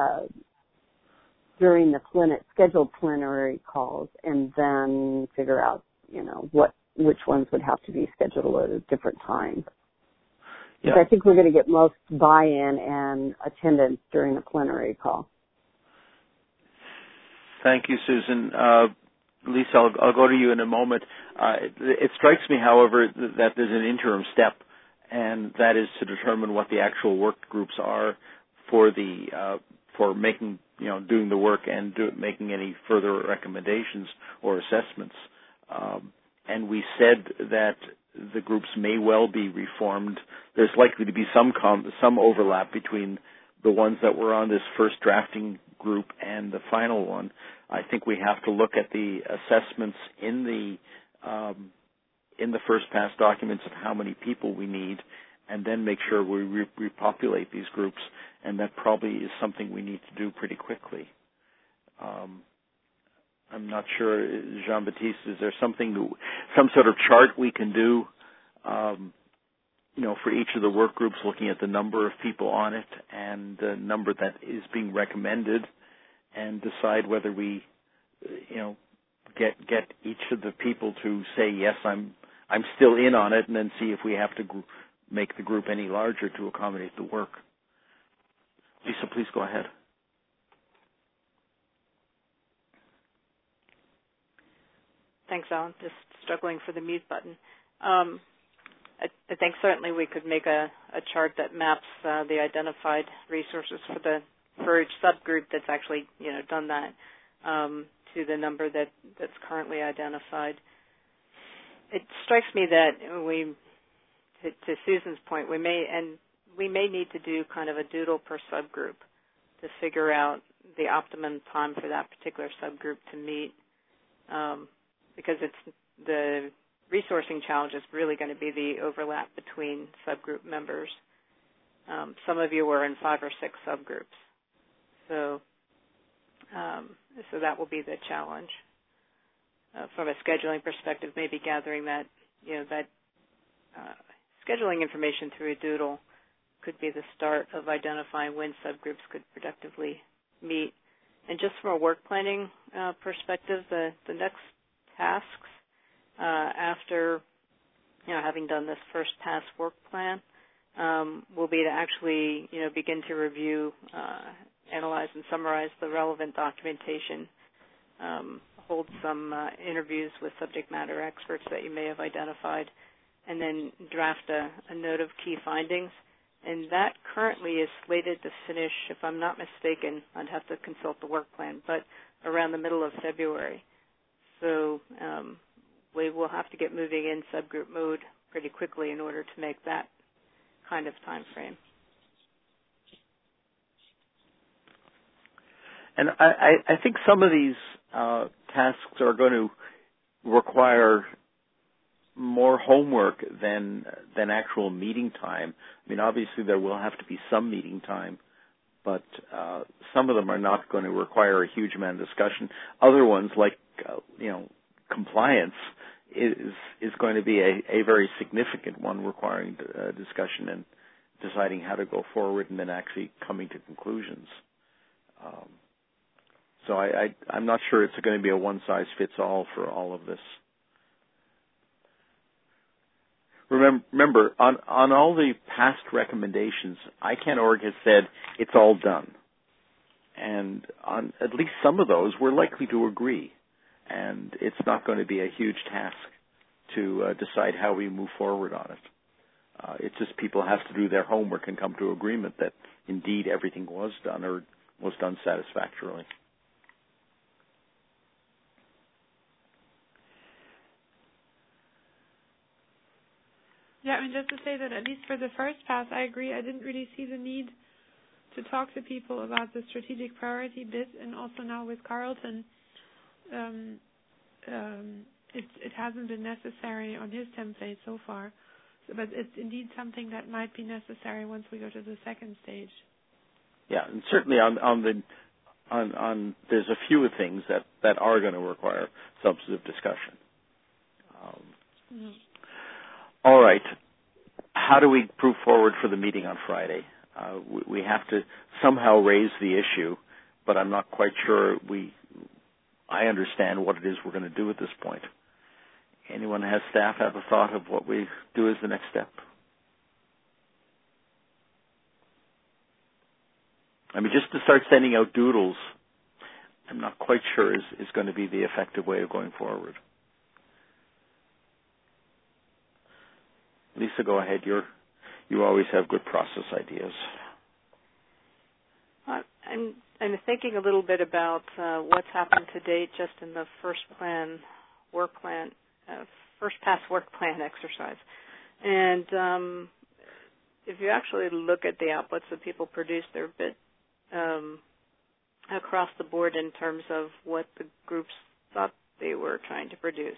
during the scheduled plenary calls, and then figure out, which ones would have to be scheduled at a different time. Yeah. I think we're going to get most buy-in and attendance during the plenary call. Thank you, Susan. Lisa, I'll go to you in a moment. It strikes me, however, that there's an interim step, and that is to determine what the actual work groups are for the making, doing the work and making any further recommendations or assessments. And we said that the groups may well be reformed. There's likely to be some overlap between the ones that were on this first drafting group and the final one. I think we have to look at the assessments in the first pass documents of how many people we need, and then make sure we repopulate these groups. And that probably is something we need to do pretty quickly. I'm not sure, Jean-Baptiste, is there some sort of chart we can do, for each of the work groups, looking at the number of people on it and the number that is being recommended, and decide whether we, get each of the people to say, yes, I'm still in on it, and then see if we have to make the group any larger to accommodate the work. Lisa, please go ahead. Thanks, Alan. Just struggling for the mute button. I think certainly we could make a chart that maps the identified resources for each subgroup that's actually done that to the number that's currently identified. It strikes me that to Susan's point, we may need to do kind of a doodle per subgroup to figure out the optimum time for that particular subgroup to meet, because it's the resourcing challenge is really going to be the overlap between subgroup members. Some of you were in 5 or 6 subgroups, so that will be the challenge. From a scheduling perspective, maybe gathering that scheduling information through a doodle could be the start of identifying when subgroups could productively meet. And just from a work planning perspective, the next tasks after having done this first pass work plan will be to actually begin to review, analyze, and summarize the relevant documentation, hold some interviews with subject matter experts that you may have identified, and then draft a note of key findings. And that currently is slated to finish, if I'm not mistaken, I'd have to consult the work plan, but around the middle of February. So we will have to get moving in subgroup mode pretty quickly in order to make that kind of time frame. And I think some of these tasks are going to require more homework than actual meeting time. I mean, obviously there will have to be some meeting time, but some of them are not going to require a huge amount of discussion. Other ones, like compliance, is going to be a very significant one, requiring discussion and deciding how to go forward, and then actually coming to conclusions. So I'm not sure it's going to be a one-size-fits-all for all of this. Remember, on all the past recommendations, ICANN.org has said it's all done. And on at least some of those, we're likely to agree. And it's not going to be a huge task to decide how we move forward on it. It's just people have to do their homework and come to agreement that indeed everything was done or was done satisfactorily. Yeah, I mean, just to say that at least for the first pass, I agree. I didn't really see the need to talk to people about the strategic priority bit, and also now with Carlton, it hasn't been necessary on his template so far, but it's indeed something that might be necessary once we go to the second stage. Yeah, and certainly on there's a few things that are going to require substantive discussion. All right. How do we move forward for the meeting on Friday? We have to somehow raise the issue, but I'm not quite sure I understand what it is we're going to do at this point. Anyone has staff have a thought of what we do as the next step? I mean, just to start sending out doodles, I'm not quite sure is going to be the effective way of going forward. Lisa, go ahead. You always have good process ideas. I'm I'm thinking a little bit about what's happened to date just in the first pass work plan exercise. And if you actually look at the outputs that people produce, they're a bit across the board in terms of what the groups thought they were trying to produce.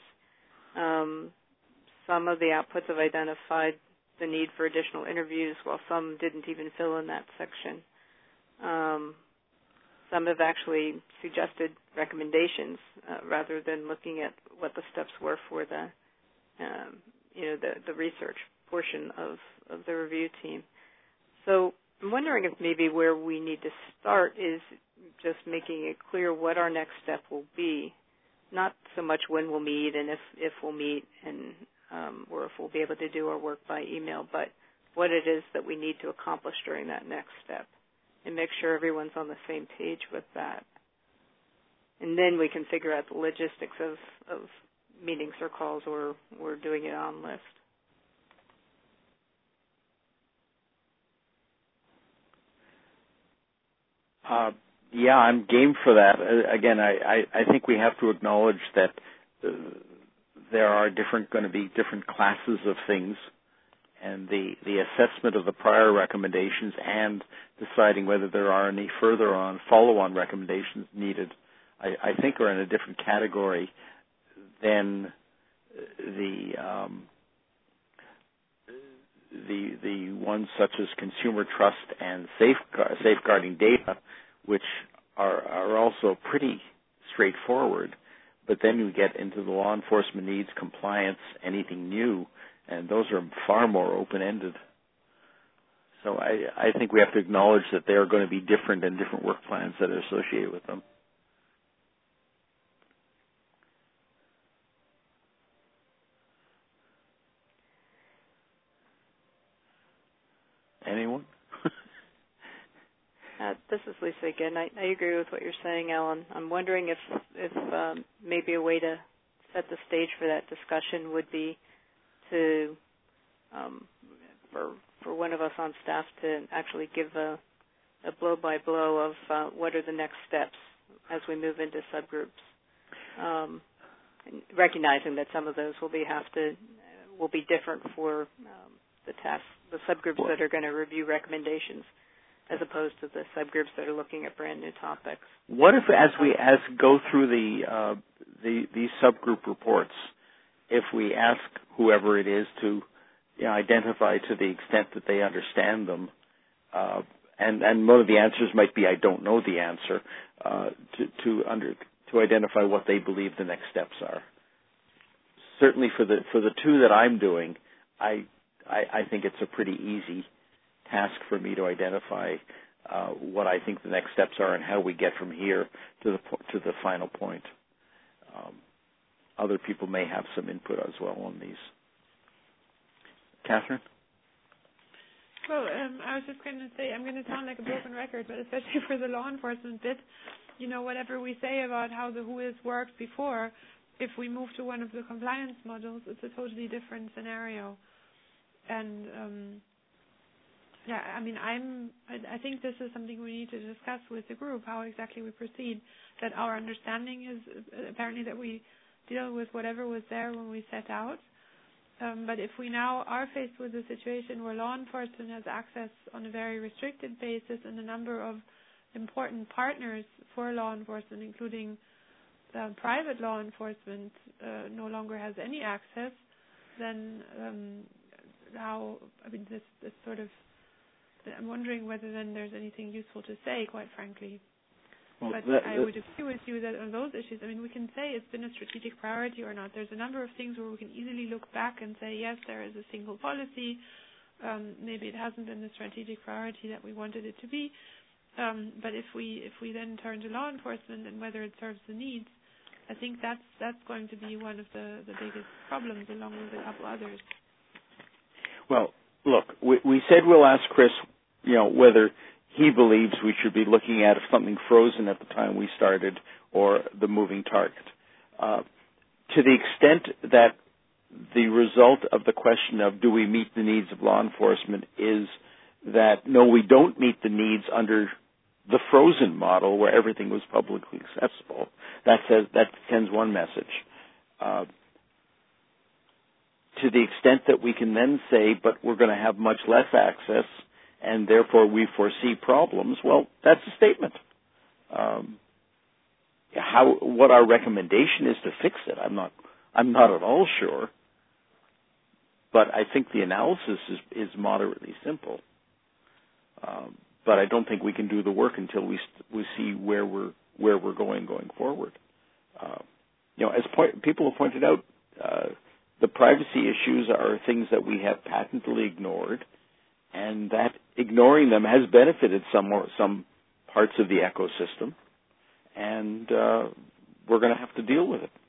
Some of the outputs have identified the need for additional interviews, while some didn't even fill in that section. Some have actually suggested recommendations rather than looking at what the steps were for the research portion of the review team. So I'm wondering if maybe where we need to start is just making it clear what our next step will be, not so much when we'll meet and if we'll meet and or if we'll be able to do our work by email, but what it is that we need to accomplish during that next step and make sure everyone's on the same page with that. And then we can figure out the logistics of meetings or calls or doing it on list. Yeah, I'm game for that. Again, I think we have to acknowledge that there are going to be different classes of things, and the assessment of the prior recommendations and deciding whether there are any further on follow-on recommendations needed, I think are in a different category than the ones such as consumer trust and safeguarding data, which are also pretty straightforward. But then you get into the law enforcement needs, compliance, anything new, and those are far more open-ended. So I think we have to acknowledge that they are going to be different and different work plans that are associated with them. Anyone? This is Lisa again. I agree with what you're saying, Alan. I'm wondering if maybe a way to set the stage for that discussion would be to for one of us on staff to actually give a blow-by-blow of what are the next steps as we move into subgroups, recognizing that some of those will be different for the subgroups that are going to review recommendations, as opposed to the subgroups that are looking at brand new topics. What if, as we go through these subgroup reports, if we ask whoever it is to identify to the extent that they understand them, and one of the answers might be I don't know the answer, to identify what they believe the next steps are. Certainly for the two that I'm doing, I think it's a pretty easy task for me to identify what I think the next steps are and how we get from here to the final point. Other people may have some input as well on these. Catherine? Well, I was just going to say, I'm going to sound like a broken record, but especially for the law enforcement bit, whatever we say about how the WHOIS worked before, if we move to one of the compliance modules, it's a totally different scenario. And I think this is something we need to discuss with the group, how exactly we proceed. That our understanding is apparently that we deal with whatever was there when we set out. But if we now are faced with a situation where law enforcement has access on a very restricted basis and a number of important partners for law enforcement, including private law enforcement, no longer has any access, then this sort of, I'm wondering whether then there's anything useful to say, quite frankly. Well, but I would agree with you that on those issues, we can say it's been a strategic priority or not. There's a number of things where we can easily look back and say, yes, there is a single policy. Maybe it hasn't been the strategic priority that we wanted it to be. But if we then turn to law enforcement and whether it serves the needs, I think that's going to be one of the biggest problems, along with a couple others. Well, look, we said we'll ask Chris, whether he believes we should be looking at something frozen at the time we started or the moving target. To the extent that the result of the question of do we meet the needs of law enforcement is that no, we don't meet the needs under the frozen model where everything was publicly accessible. That sends one message. To the extent that we can then say, but we're going to have much less access, and therefore we foresee problems. Well, that's a statement. What our recommendation is to fix it, I'm not at all sure. But I think the analysis is moderately simple. But I don't think we can do the work until we see where we're going forward. As people have pointed out, the privacy issues are things that we have patently ignored, and that ignoring them has benefited some parts of the ecosystem, and we're going to have to deal with it.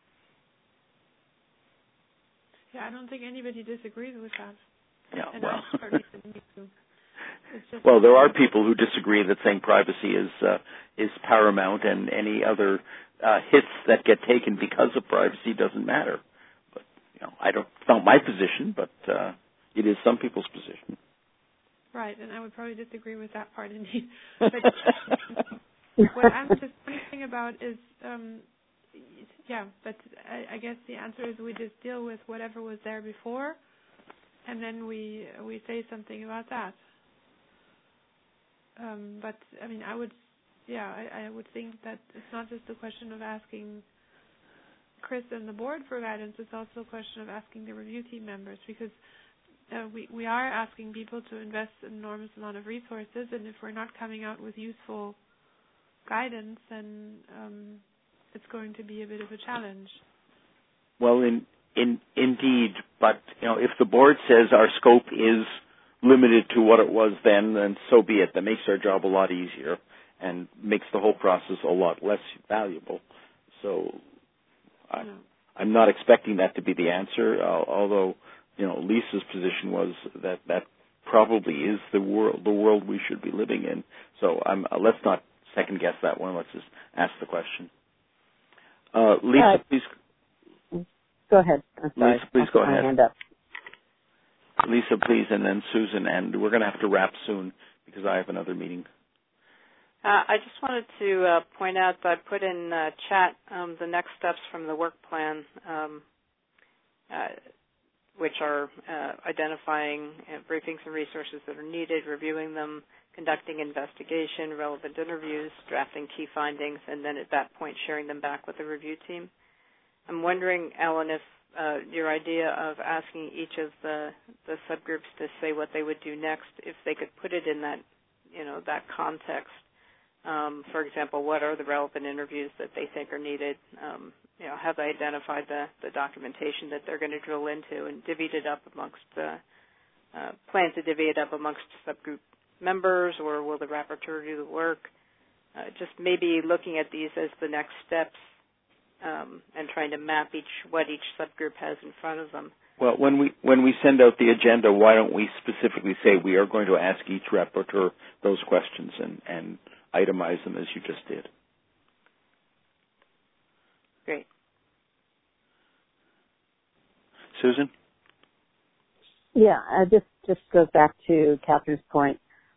Yeah, I don't think anybody disagrees with that. Yeah, and well. I certainly didn't need to. Well, there are people who disagree that saying privacy is paramount, and any other hits that get taken because of privacy doesn't matter. But it's not my position, but it is some people's position. Right, and I would probably disagree with that part indeed. But what I'm just thinking about is, but I guess the answer is we just deal with whatever was there before, and then we say something about that. But I mean, I would think that it's not just a question of asking Chris and the board for guidance. It's also a question of asking the review team members, because we are asking people to invest an enormous amount of resources, and if we're not coming out with useful guidance, then it's going to be a bit of a challenge. Well, indeed, but if the board says our scope is limited to what it was then so be it. That makes our job a lot easier and makes the whole process a lot less valuable. So I'm not expecting that to be the answer, although Lisa's position was that probably is the world we should be living in. So let's not second guess that one. Let's just ask the question. Lisa, please. Go ahead. I'm sorry. Lisa, please go ahead. My hand up. Lisa, please, and then Susan, and we're going to have to wrap soon because I have another meeting. I just wanted to point out that I put in chat the next steps from the work plan, which are identifying briefings and resources that are needed, reviewing them, conducting investigation, relevant interviews, drafting key findings, and then at that point sharing them back with the review team. I'm wondering, Ellen, if your idea of asking each of the subgroups to say what they would do next, if they could put it in that, that context. For example, what are the relevant interviews that they think are needed? Have they identified the documentation that they're going to drill into and divvied it up amongst plan to divvy it up amongst subgroup members, or will the rapporteur do the work? Just maybe looking at these as the next steps. And trying to map what each subgroup has in front of them. Well, when we send out the agenda, why don't we specifically say we are going to ask each rapporteur those questions and itemize them as you just did? Great. Susan? Yeah, just goes back to Catherine's point.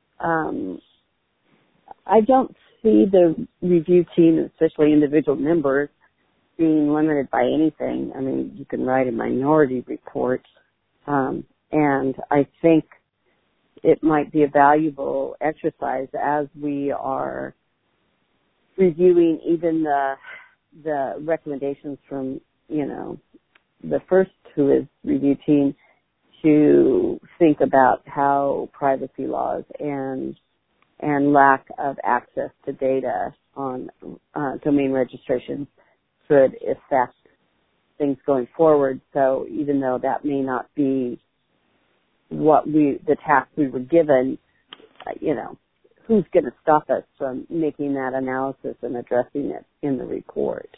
I don't see the review team, especially individual members, being limited by anything. I mean, you can write a minority report, and I think it might be a valuable exercise as we are reviewing even the recommendations from, the first WHOIS review team, to think about how privacy laws and lack of access to data on domain registrations could affect things going forward. So even though that may not be the task we were given, who's going to stop us from making that analysis and addressing it in the report?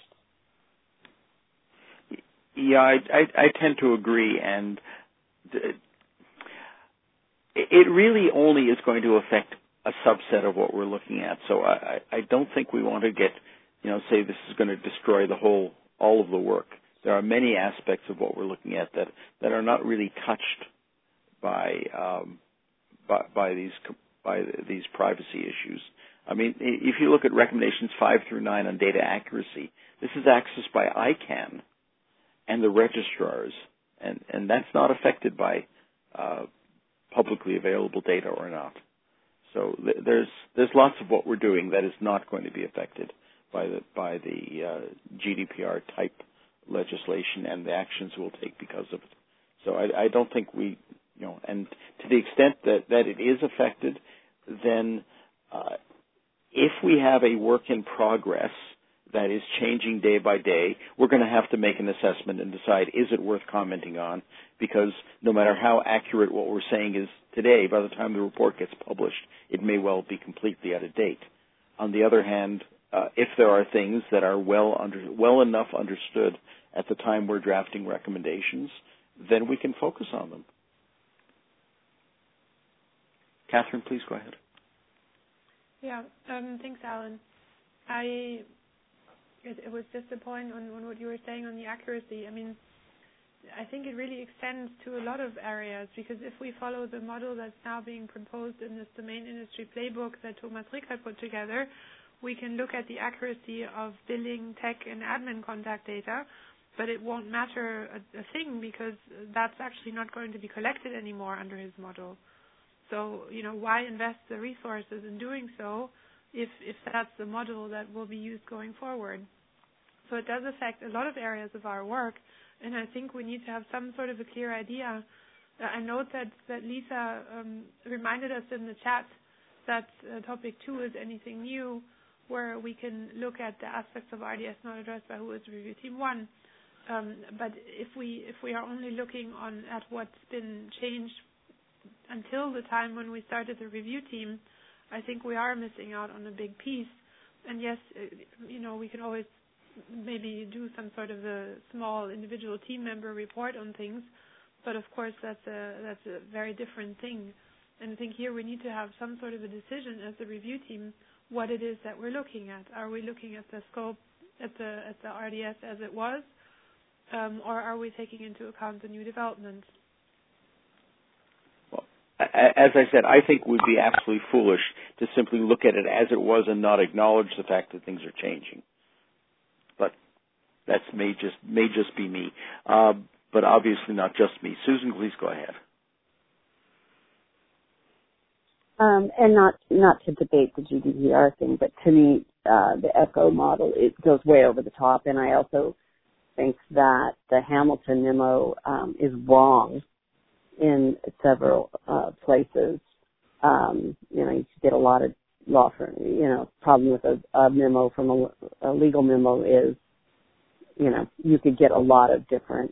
Yeah, I tend to agree, and it really only is going to affect a subset of what we're looking at. So I don't think we want to get, say this is going to destroy all of the work. There are many aspects of what we're looking at that are not really touched by these privacy issues. I mean, if you look at recommendations 5 through 9 on data accuracy, this is accessed by ICANN and the registrars, and that's not affected by publicly available data or not. So there's lots of what we're doing that is not going to be affected by the GDPR type legislation and the actions we'll take because of it. So I don't think we, and to the extent that it is affected, then if we have a work in progress that is changing day by day, we're going to have to make an assessment and decide, is it worth commenting on? Because no matter how accurate what we're saying is today, by the time the report gets published, it may well be completely out of date. On the other hand, if there are things that are well enough understood at the time we're drafting recommendations, then we can focus on them. Catherine, please go ahead. Yeah, thanks, Alan. It was just a point on what you were saying on the accuracy. I mean, I think it really extends to a lot of areas, because if we follow the model that's now being proposed in this domain industry playbook that Thomas Rickert put together, we can look at the accuracy of billing, tech, and admin contact data, but it won't matter a thing, because that's actually not going to be collected anymore under his model. So, why invest the resources in doing so if that's the model that will be used going forward? So it does affect a lot of areas of our work, and I think we need to have some sort of a clear idea. I note that Lisa reminded us in the chat that topic 2 is anything new, where we can look at the aspects of RDS not addressed by Who is Review Team 1. But if we are only looking at what's been changed until the time when we started the review team, I think we are missing out on a big piece. And yes, we can always maybe do some sort of a small individual team member report on things, but of course that's a very different thing. And I think here we need to have some sort of a decision as the review team what it is that we're looking at. Are we looking at the scope at the RDS as it was, or are we taking into account the new developments? Well, as I said, I think we'd be absolutely foolish to simply look at it as it was and not acknowledge the fact that things are changing. But that may just be me, but obviously not just me. Susan, please go ahead. And not to debate the GDPR thing, but to me, the ECHO model, it goes way over the top. And I also think that the Hamilton memo is wrong in several places. You get a lot of law firm, problem with a memo from a legal memo is, you could get a lot of different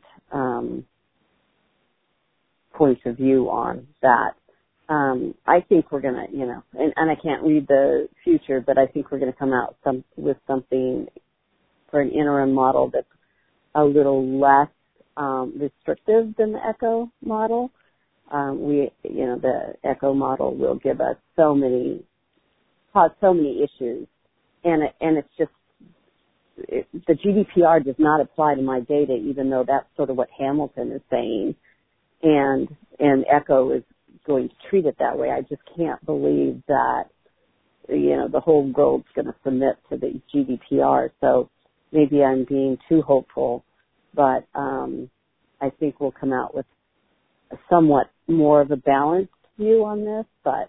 points of view on that. I think we're going to, and I can't read the future, but I think we're going to come out with something for an interim model that's a little less restrictive than the ECHO model. The ECHO model will give us cause so many issues, and it's just the GDPR does not apply to my data, even though that's sort of what Hamilton is saying, and ECHO is going to treat it that way. I just can't believe that, the whole world's going to submit to the GDPR. So maybe I'm being too hopeful, but I think we'll come out with a somewhat more of a balanced view on this, but,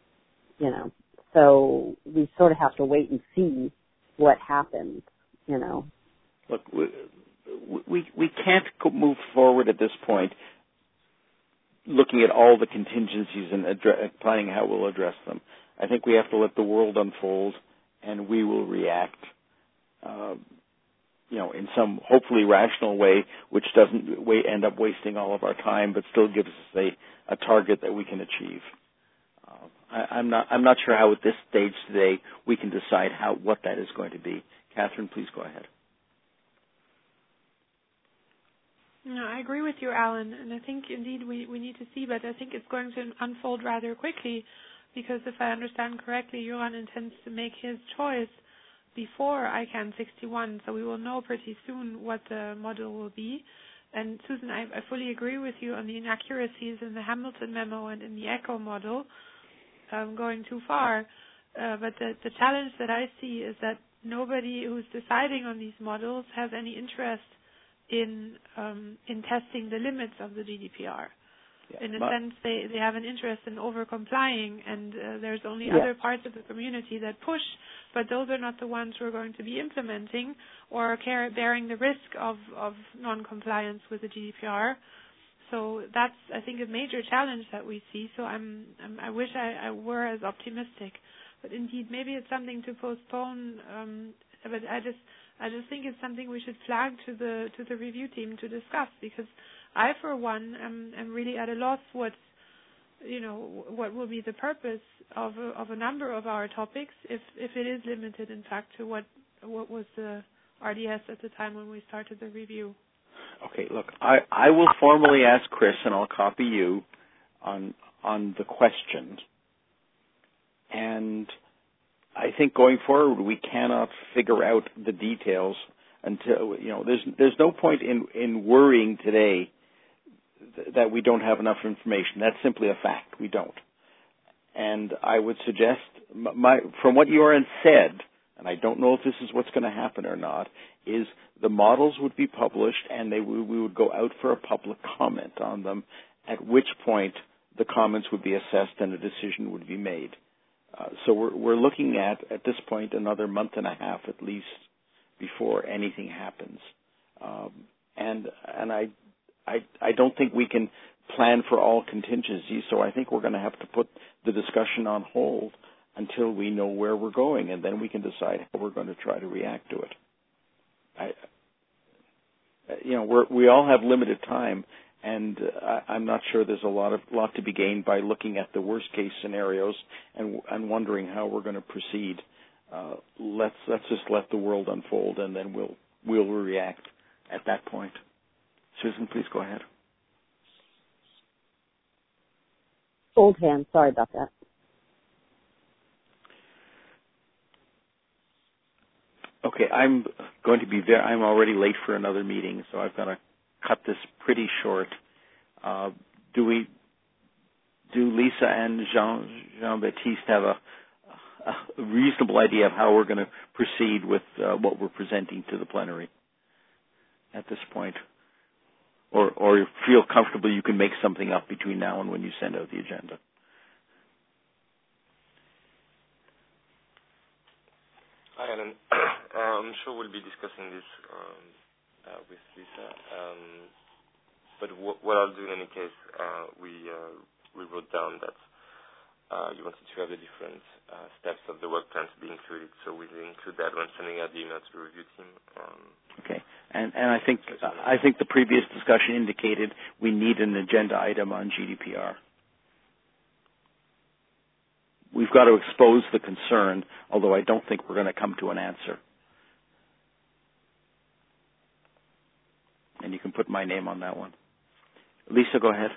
so we sort of have to wait and see what happens, Look, we can't move forward at this point looking at all the contingencies and planning how we'll address them. I think we have to let the world unfold, and we will react, in some hopefully rational way, which doesn't end up wasting all of our time, but still gives us a target that we can achieve. I'm not sure how at this stage today we can decide what that is going to be. Catherine, please go ahead. No, I agree with you, Alan, and I think indeed we need to see, but I think it's going to unfold rather quickly, because if I understand correctly, Joran intends to make his choice before ICANN 61, so we will know pretty soon what the model will be. And Susan, I fully agree with you on the inaccuracies in the Hamilton memo and in the ECHO model going too far. But the challenge that I see is that nobody who's deciding on these models has any interest in testing the limits of the GDPR. Yeah, in a sense, they have an interest in over-complying, and there's only other parts of the community that push, but those are not the ones who are going to be implementing or bearing the risk of non-compliance with the GDPR. So that's, I think, a major challenge that we see. So I wish I were as optimistic, but indeed, maybe it's something to postpone. But I just think it's something we should flag to the review team to discuss, because I, for one, am really at a loss what will be the purpose of a number of our topics if it is limited, in fact, to what was the RDS at the time when we started the review. Okay, look, I will formally ask Chris, and I'll copy you on the question. And I think going forward, we cannot figure out the details until, there's no point in worrying today that we don't have enough information. That's simply a fact. We don't. And I would suggest, from what Joran said, and I don't know if this is what's going to happen or not, is the models would be published and we would go out for a public comment on them, at which point the comments would be assessed and a decision would be made. So we're looking at this point, another month and a half at least before anything happens. And I don't think we can plan for all contingencies, so I think we're going to have to put the discussion on hold until we know where we're going, and then we can decide how we're going to try to react to it. We all have limited time, and I'm not sure there's a lot to be gained by looking at the worst case scenarios and wondering how we're going to proceed. Let's just let the world unfold, and then we'll react at that point. Susan, please go ahead. Old hand. Sorry about that. Okay, I'm I'm already late for another meeting, so I've got to cut this pretty short. Do Lisa and Jean-Baptiste have a reasonable idea of how we're going to proceed with what we're presenting to the plenary at this point? Or feel comfortable you can make something up between now and when you send out the agenda? Hi, Alan. I'm sure we'll be discussing this with Lisa. But what I'll do in any case, we wrote down that you wanted to have the different steps of the work plan to be included, so we'll include that when sending out the email to the review team. Okay. And I think the previous discussion indicated we need an agenda item on GDPR. We've got to expose the concern, although I don't think we're going to come to an answer. And you can put my name on that one. Lisa, go ahead.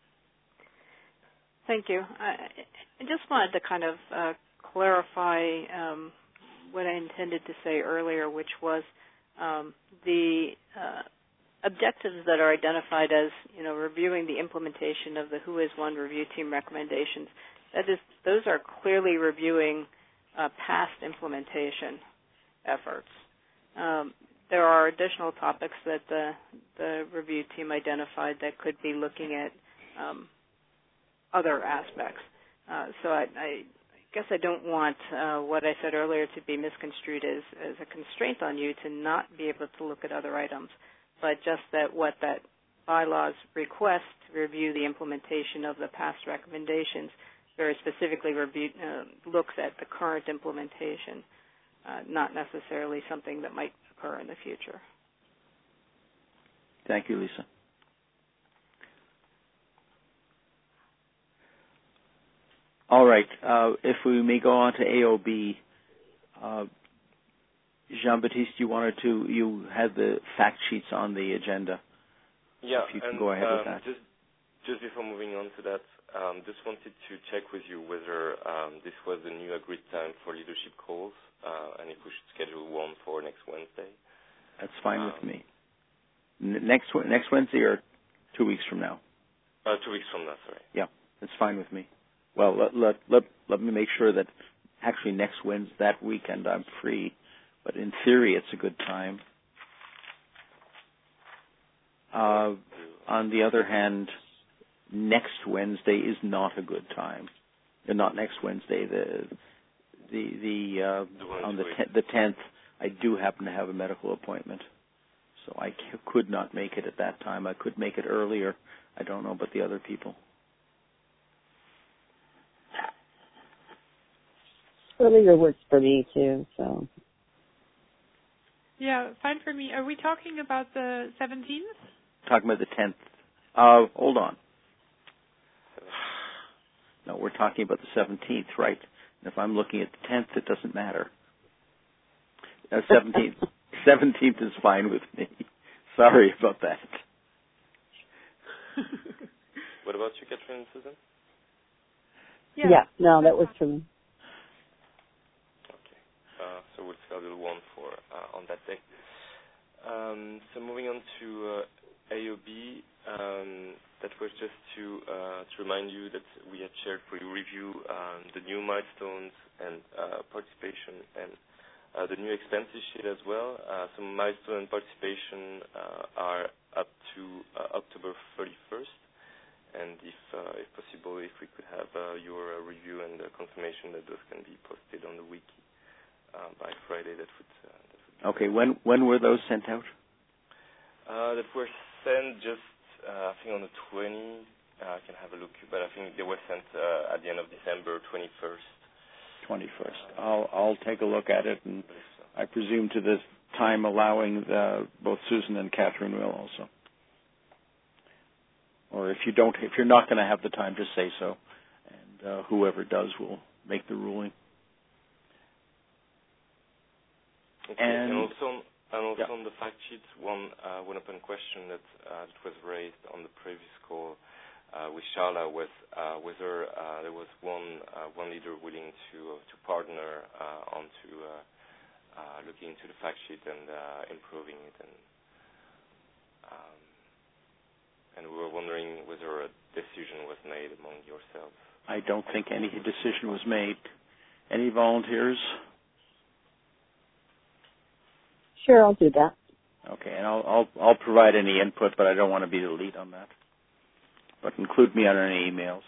Thank you. I just wanted to kind of clarify what I intended to say earlier, which was the objectives that are identified as, reviewing the implementation of the Who Is One review team recommendations. That is, those are clearly reviewing past implementation efforts. There are additional topics that the review team identified that could be looking at other aspects. So I guess I don't want what I said earlier to be misconstrued as a constraint on you to not be able to look at other items, but just that what that bylaws request to review the implementation of the past recommendations very specifically looks at the current implementation, not necessarily something that might occur in the future. Thank you, Lisa. All right. If we may go on to AOB, Jean-Baptiste, you had the fact sheets on the agenda. Yeah. If you can go ahead with that. Just before moving on to that, just wanted to check with you whether this was the new agreed time for leadership calls, and if we should schedule one for next Wednesday. That's fine with me. Next Wednesday or 2 weeks from now? 2 weeks from now, sorry. Yeah, that's fine with me. Well, let me make sure that actually next Wednesday, that weekend I'm free, but in theory it's a good time. On the other hand, next Wednesday is not a good time. Not next Wednesday. On the 10th, I do happen to have a medical appointment, so I could not make it at that time. I could make it earlier. I don't know about the other people. Earlier works for me too. So. Yeah, fine for me. Are we talking about the 17th? Talking about the 10th. Hold on. No, we're talking about the 17th, right? And if I'm looking at the 10th, it doesn't matter. 17th is fine with me. Sorry about that. What about you, Catherine and Susan? Yeah, no, that works for me. Okay. So we'll schedule one for on that day. So moving on to AOB, that was just to remind you that we had shared for your review the new milestones and participation and the new expenses sheet as well. Some milestone and participation are up to October 31st, and if possible, if we could have your review and confirmation that those can be posted on the wiki by Friday, that would be okay. When were those sent out? That were sent just I think on the 20th. I can have a look, but I think they were sent at the end of December 21st. 21st. I'll take a look at it, and I presume to this time allowing both Susan and Catherine will also. Or if you're not going to have the time, just say so, and whoever does will make the ruling. Okay. And also on the fact sheet, one open question that was raised on the previous call with Charla was whether there was one leader willing to partner onto looking into the fact sheet and improving it, and we were wondering whether a decision was made among yourselves. I don't think any decision was made. Any volunteers? Sure, I'll do that. Okay, and I'll provide any input, but I don't want to be the lead on that. But include me on any emails.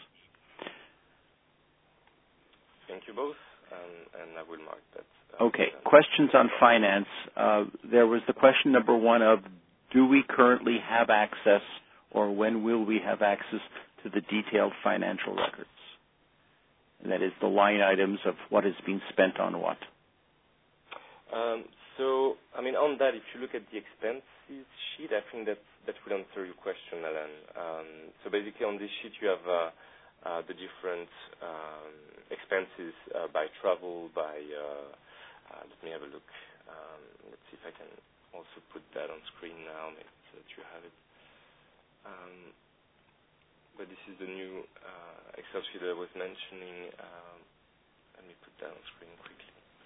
Thank you both, and I will mark that. Okay, questions on finance. There was the question number one of, do we currently have access, or when will we have access to the detailed financial records? And that is the line items of what has been spent on what. So, I mean, on that, if you look at the expenses sheet, I think that will answer your question, Alan. So basically on this sheet you have the different expenses by travel, by, let me have a look. Let's see if I can also put that on screen now, maybe so that you have it. But this is the new Excel sheet that I was mentioning. Let me put that on screen quickly.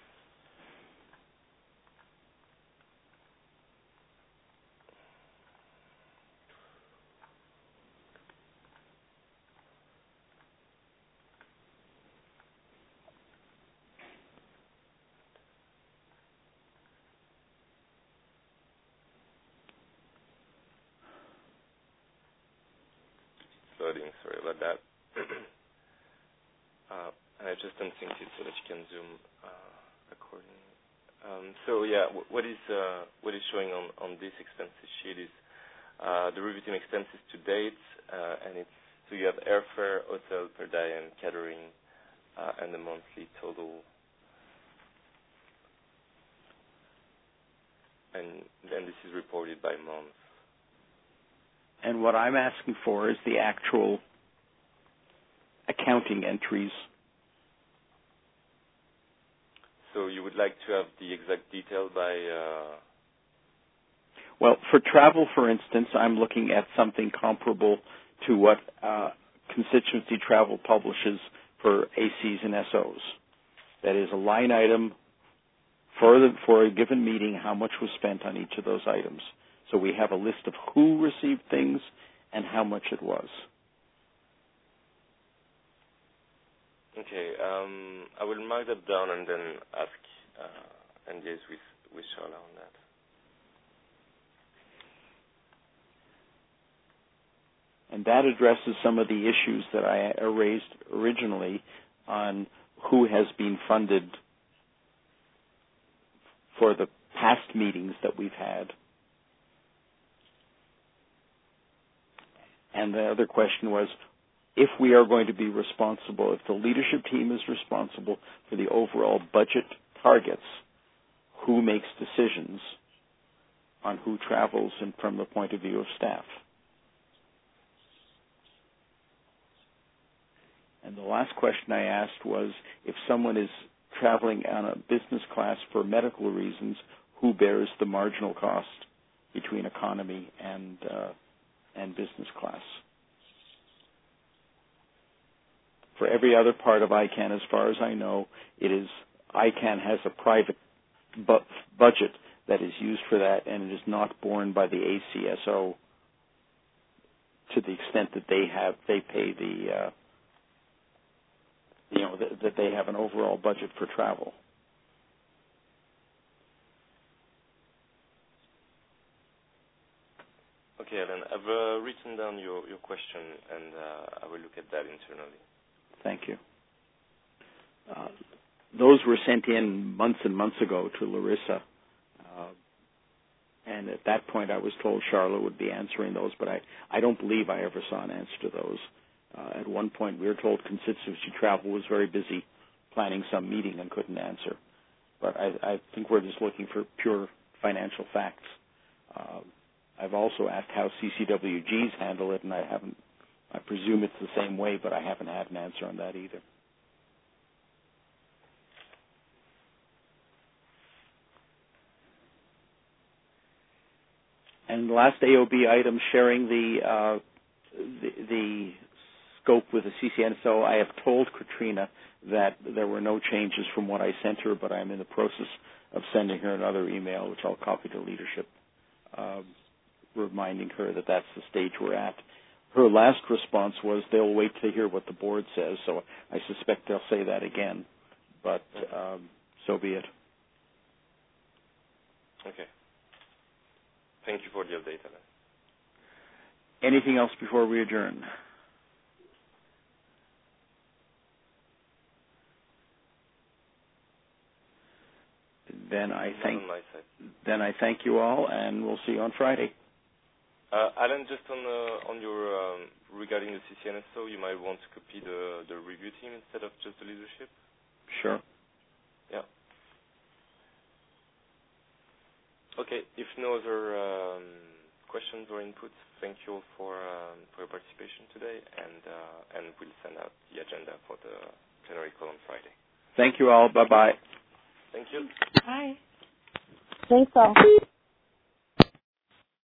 Loading, sorry about that. And I just unsynced it so that you can zoom accordingly. So yeah, what is showing on this expenses sheet is the reviewing expenses to date, and it's so you have airfare, hotel per day, and catering, and the monthly total. And then this is reported by month. And what I'm asking for is the actual accounting entries. So you would like to have the exact detail by... Well, for travel, for instance, I'm looking at something comparable to what Constituency Travel publishes for ACs and SOs. That is a line item for a given meeting, how much was spent on each of those items. So we have a list of who received things and how much it was. Okay. I will mark that down and then ask and liaise with Charlotte on that. And that addresses some of the issues that I raised originally on who has been funded for the past meetings that we've had. And the other question was, if we are going to be responsible, if the leadership team is responsible for the overall budget targets, who makes decisions on who travels and from the point of view of staff? And the last question I asked was, if someone is traveling on a business class for medical reasons, who bears the marginal cost between economy and business class? For every other part of ICANN, as far as I know, it is ICANN has a private budget that is used for that, and it is not borne by the ACSO to the extent that they pay the that they have an overall budget for travel. Okay, Alan, I've written down your question, and I will look at that internally. Thank you. Those were sent in months and months ago to Larissa, and at that point I was told Charlotte would be answering those, but I don't believe I ever saw an answer to those. At one point we were told Constituency Travel was very busy planning some meeting and couldn't answer. But I think we're just looking for pure financial facts. I've also asked how CCWGs handle it, and I presume it's the same way, but I haven't had an answer on that either. And the last AOB item, sharing the scope with the CCNSO, I have told Katrina that there were no changes from what I sent her, but I'm in the process of sending her another email, which I'll copy to leadership, reminding her that that's the stage we're at. Her last response was they'll wait to hear what the board says, so I suspect they'll say that again, but so be it. Okay. Thank you for the update, Alan. Anything else before we adjourn? Then I thank you all, and we'll see you on Friday. Alan, just on your regarding the CCNSO, you might want to copy the review team instead of just the leadership. Sure. Yeah. Okay. If no other questions or inputs, thank you all for your participation today, and we'll send out the agenda for the plenary call on Friday. Thank you all. Bye bye. Thank you. Bye. Thanks all.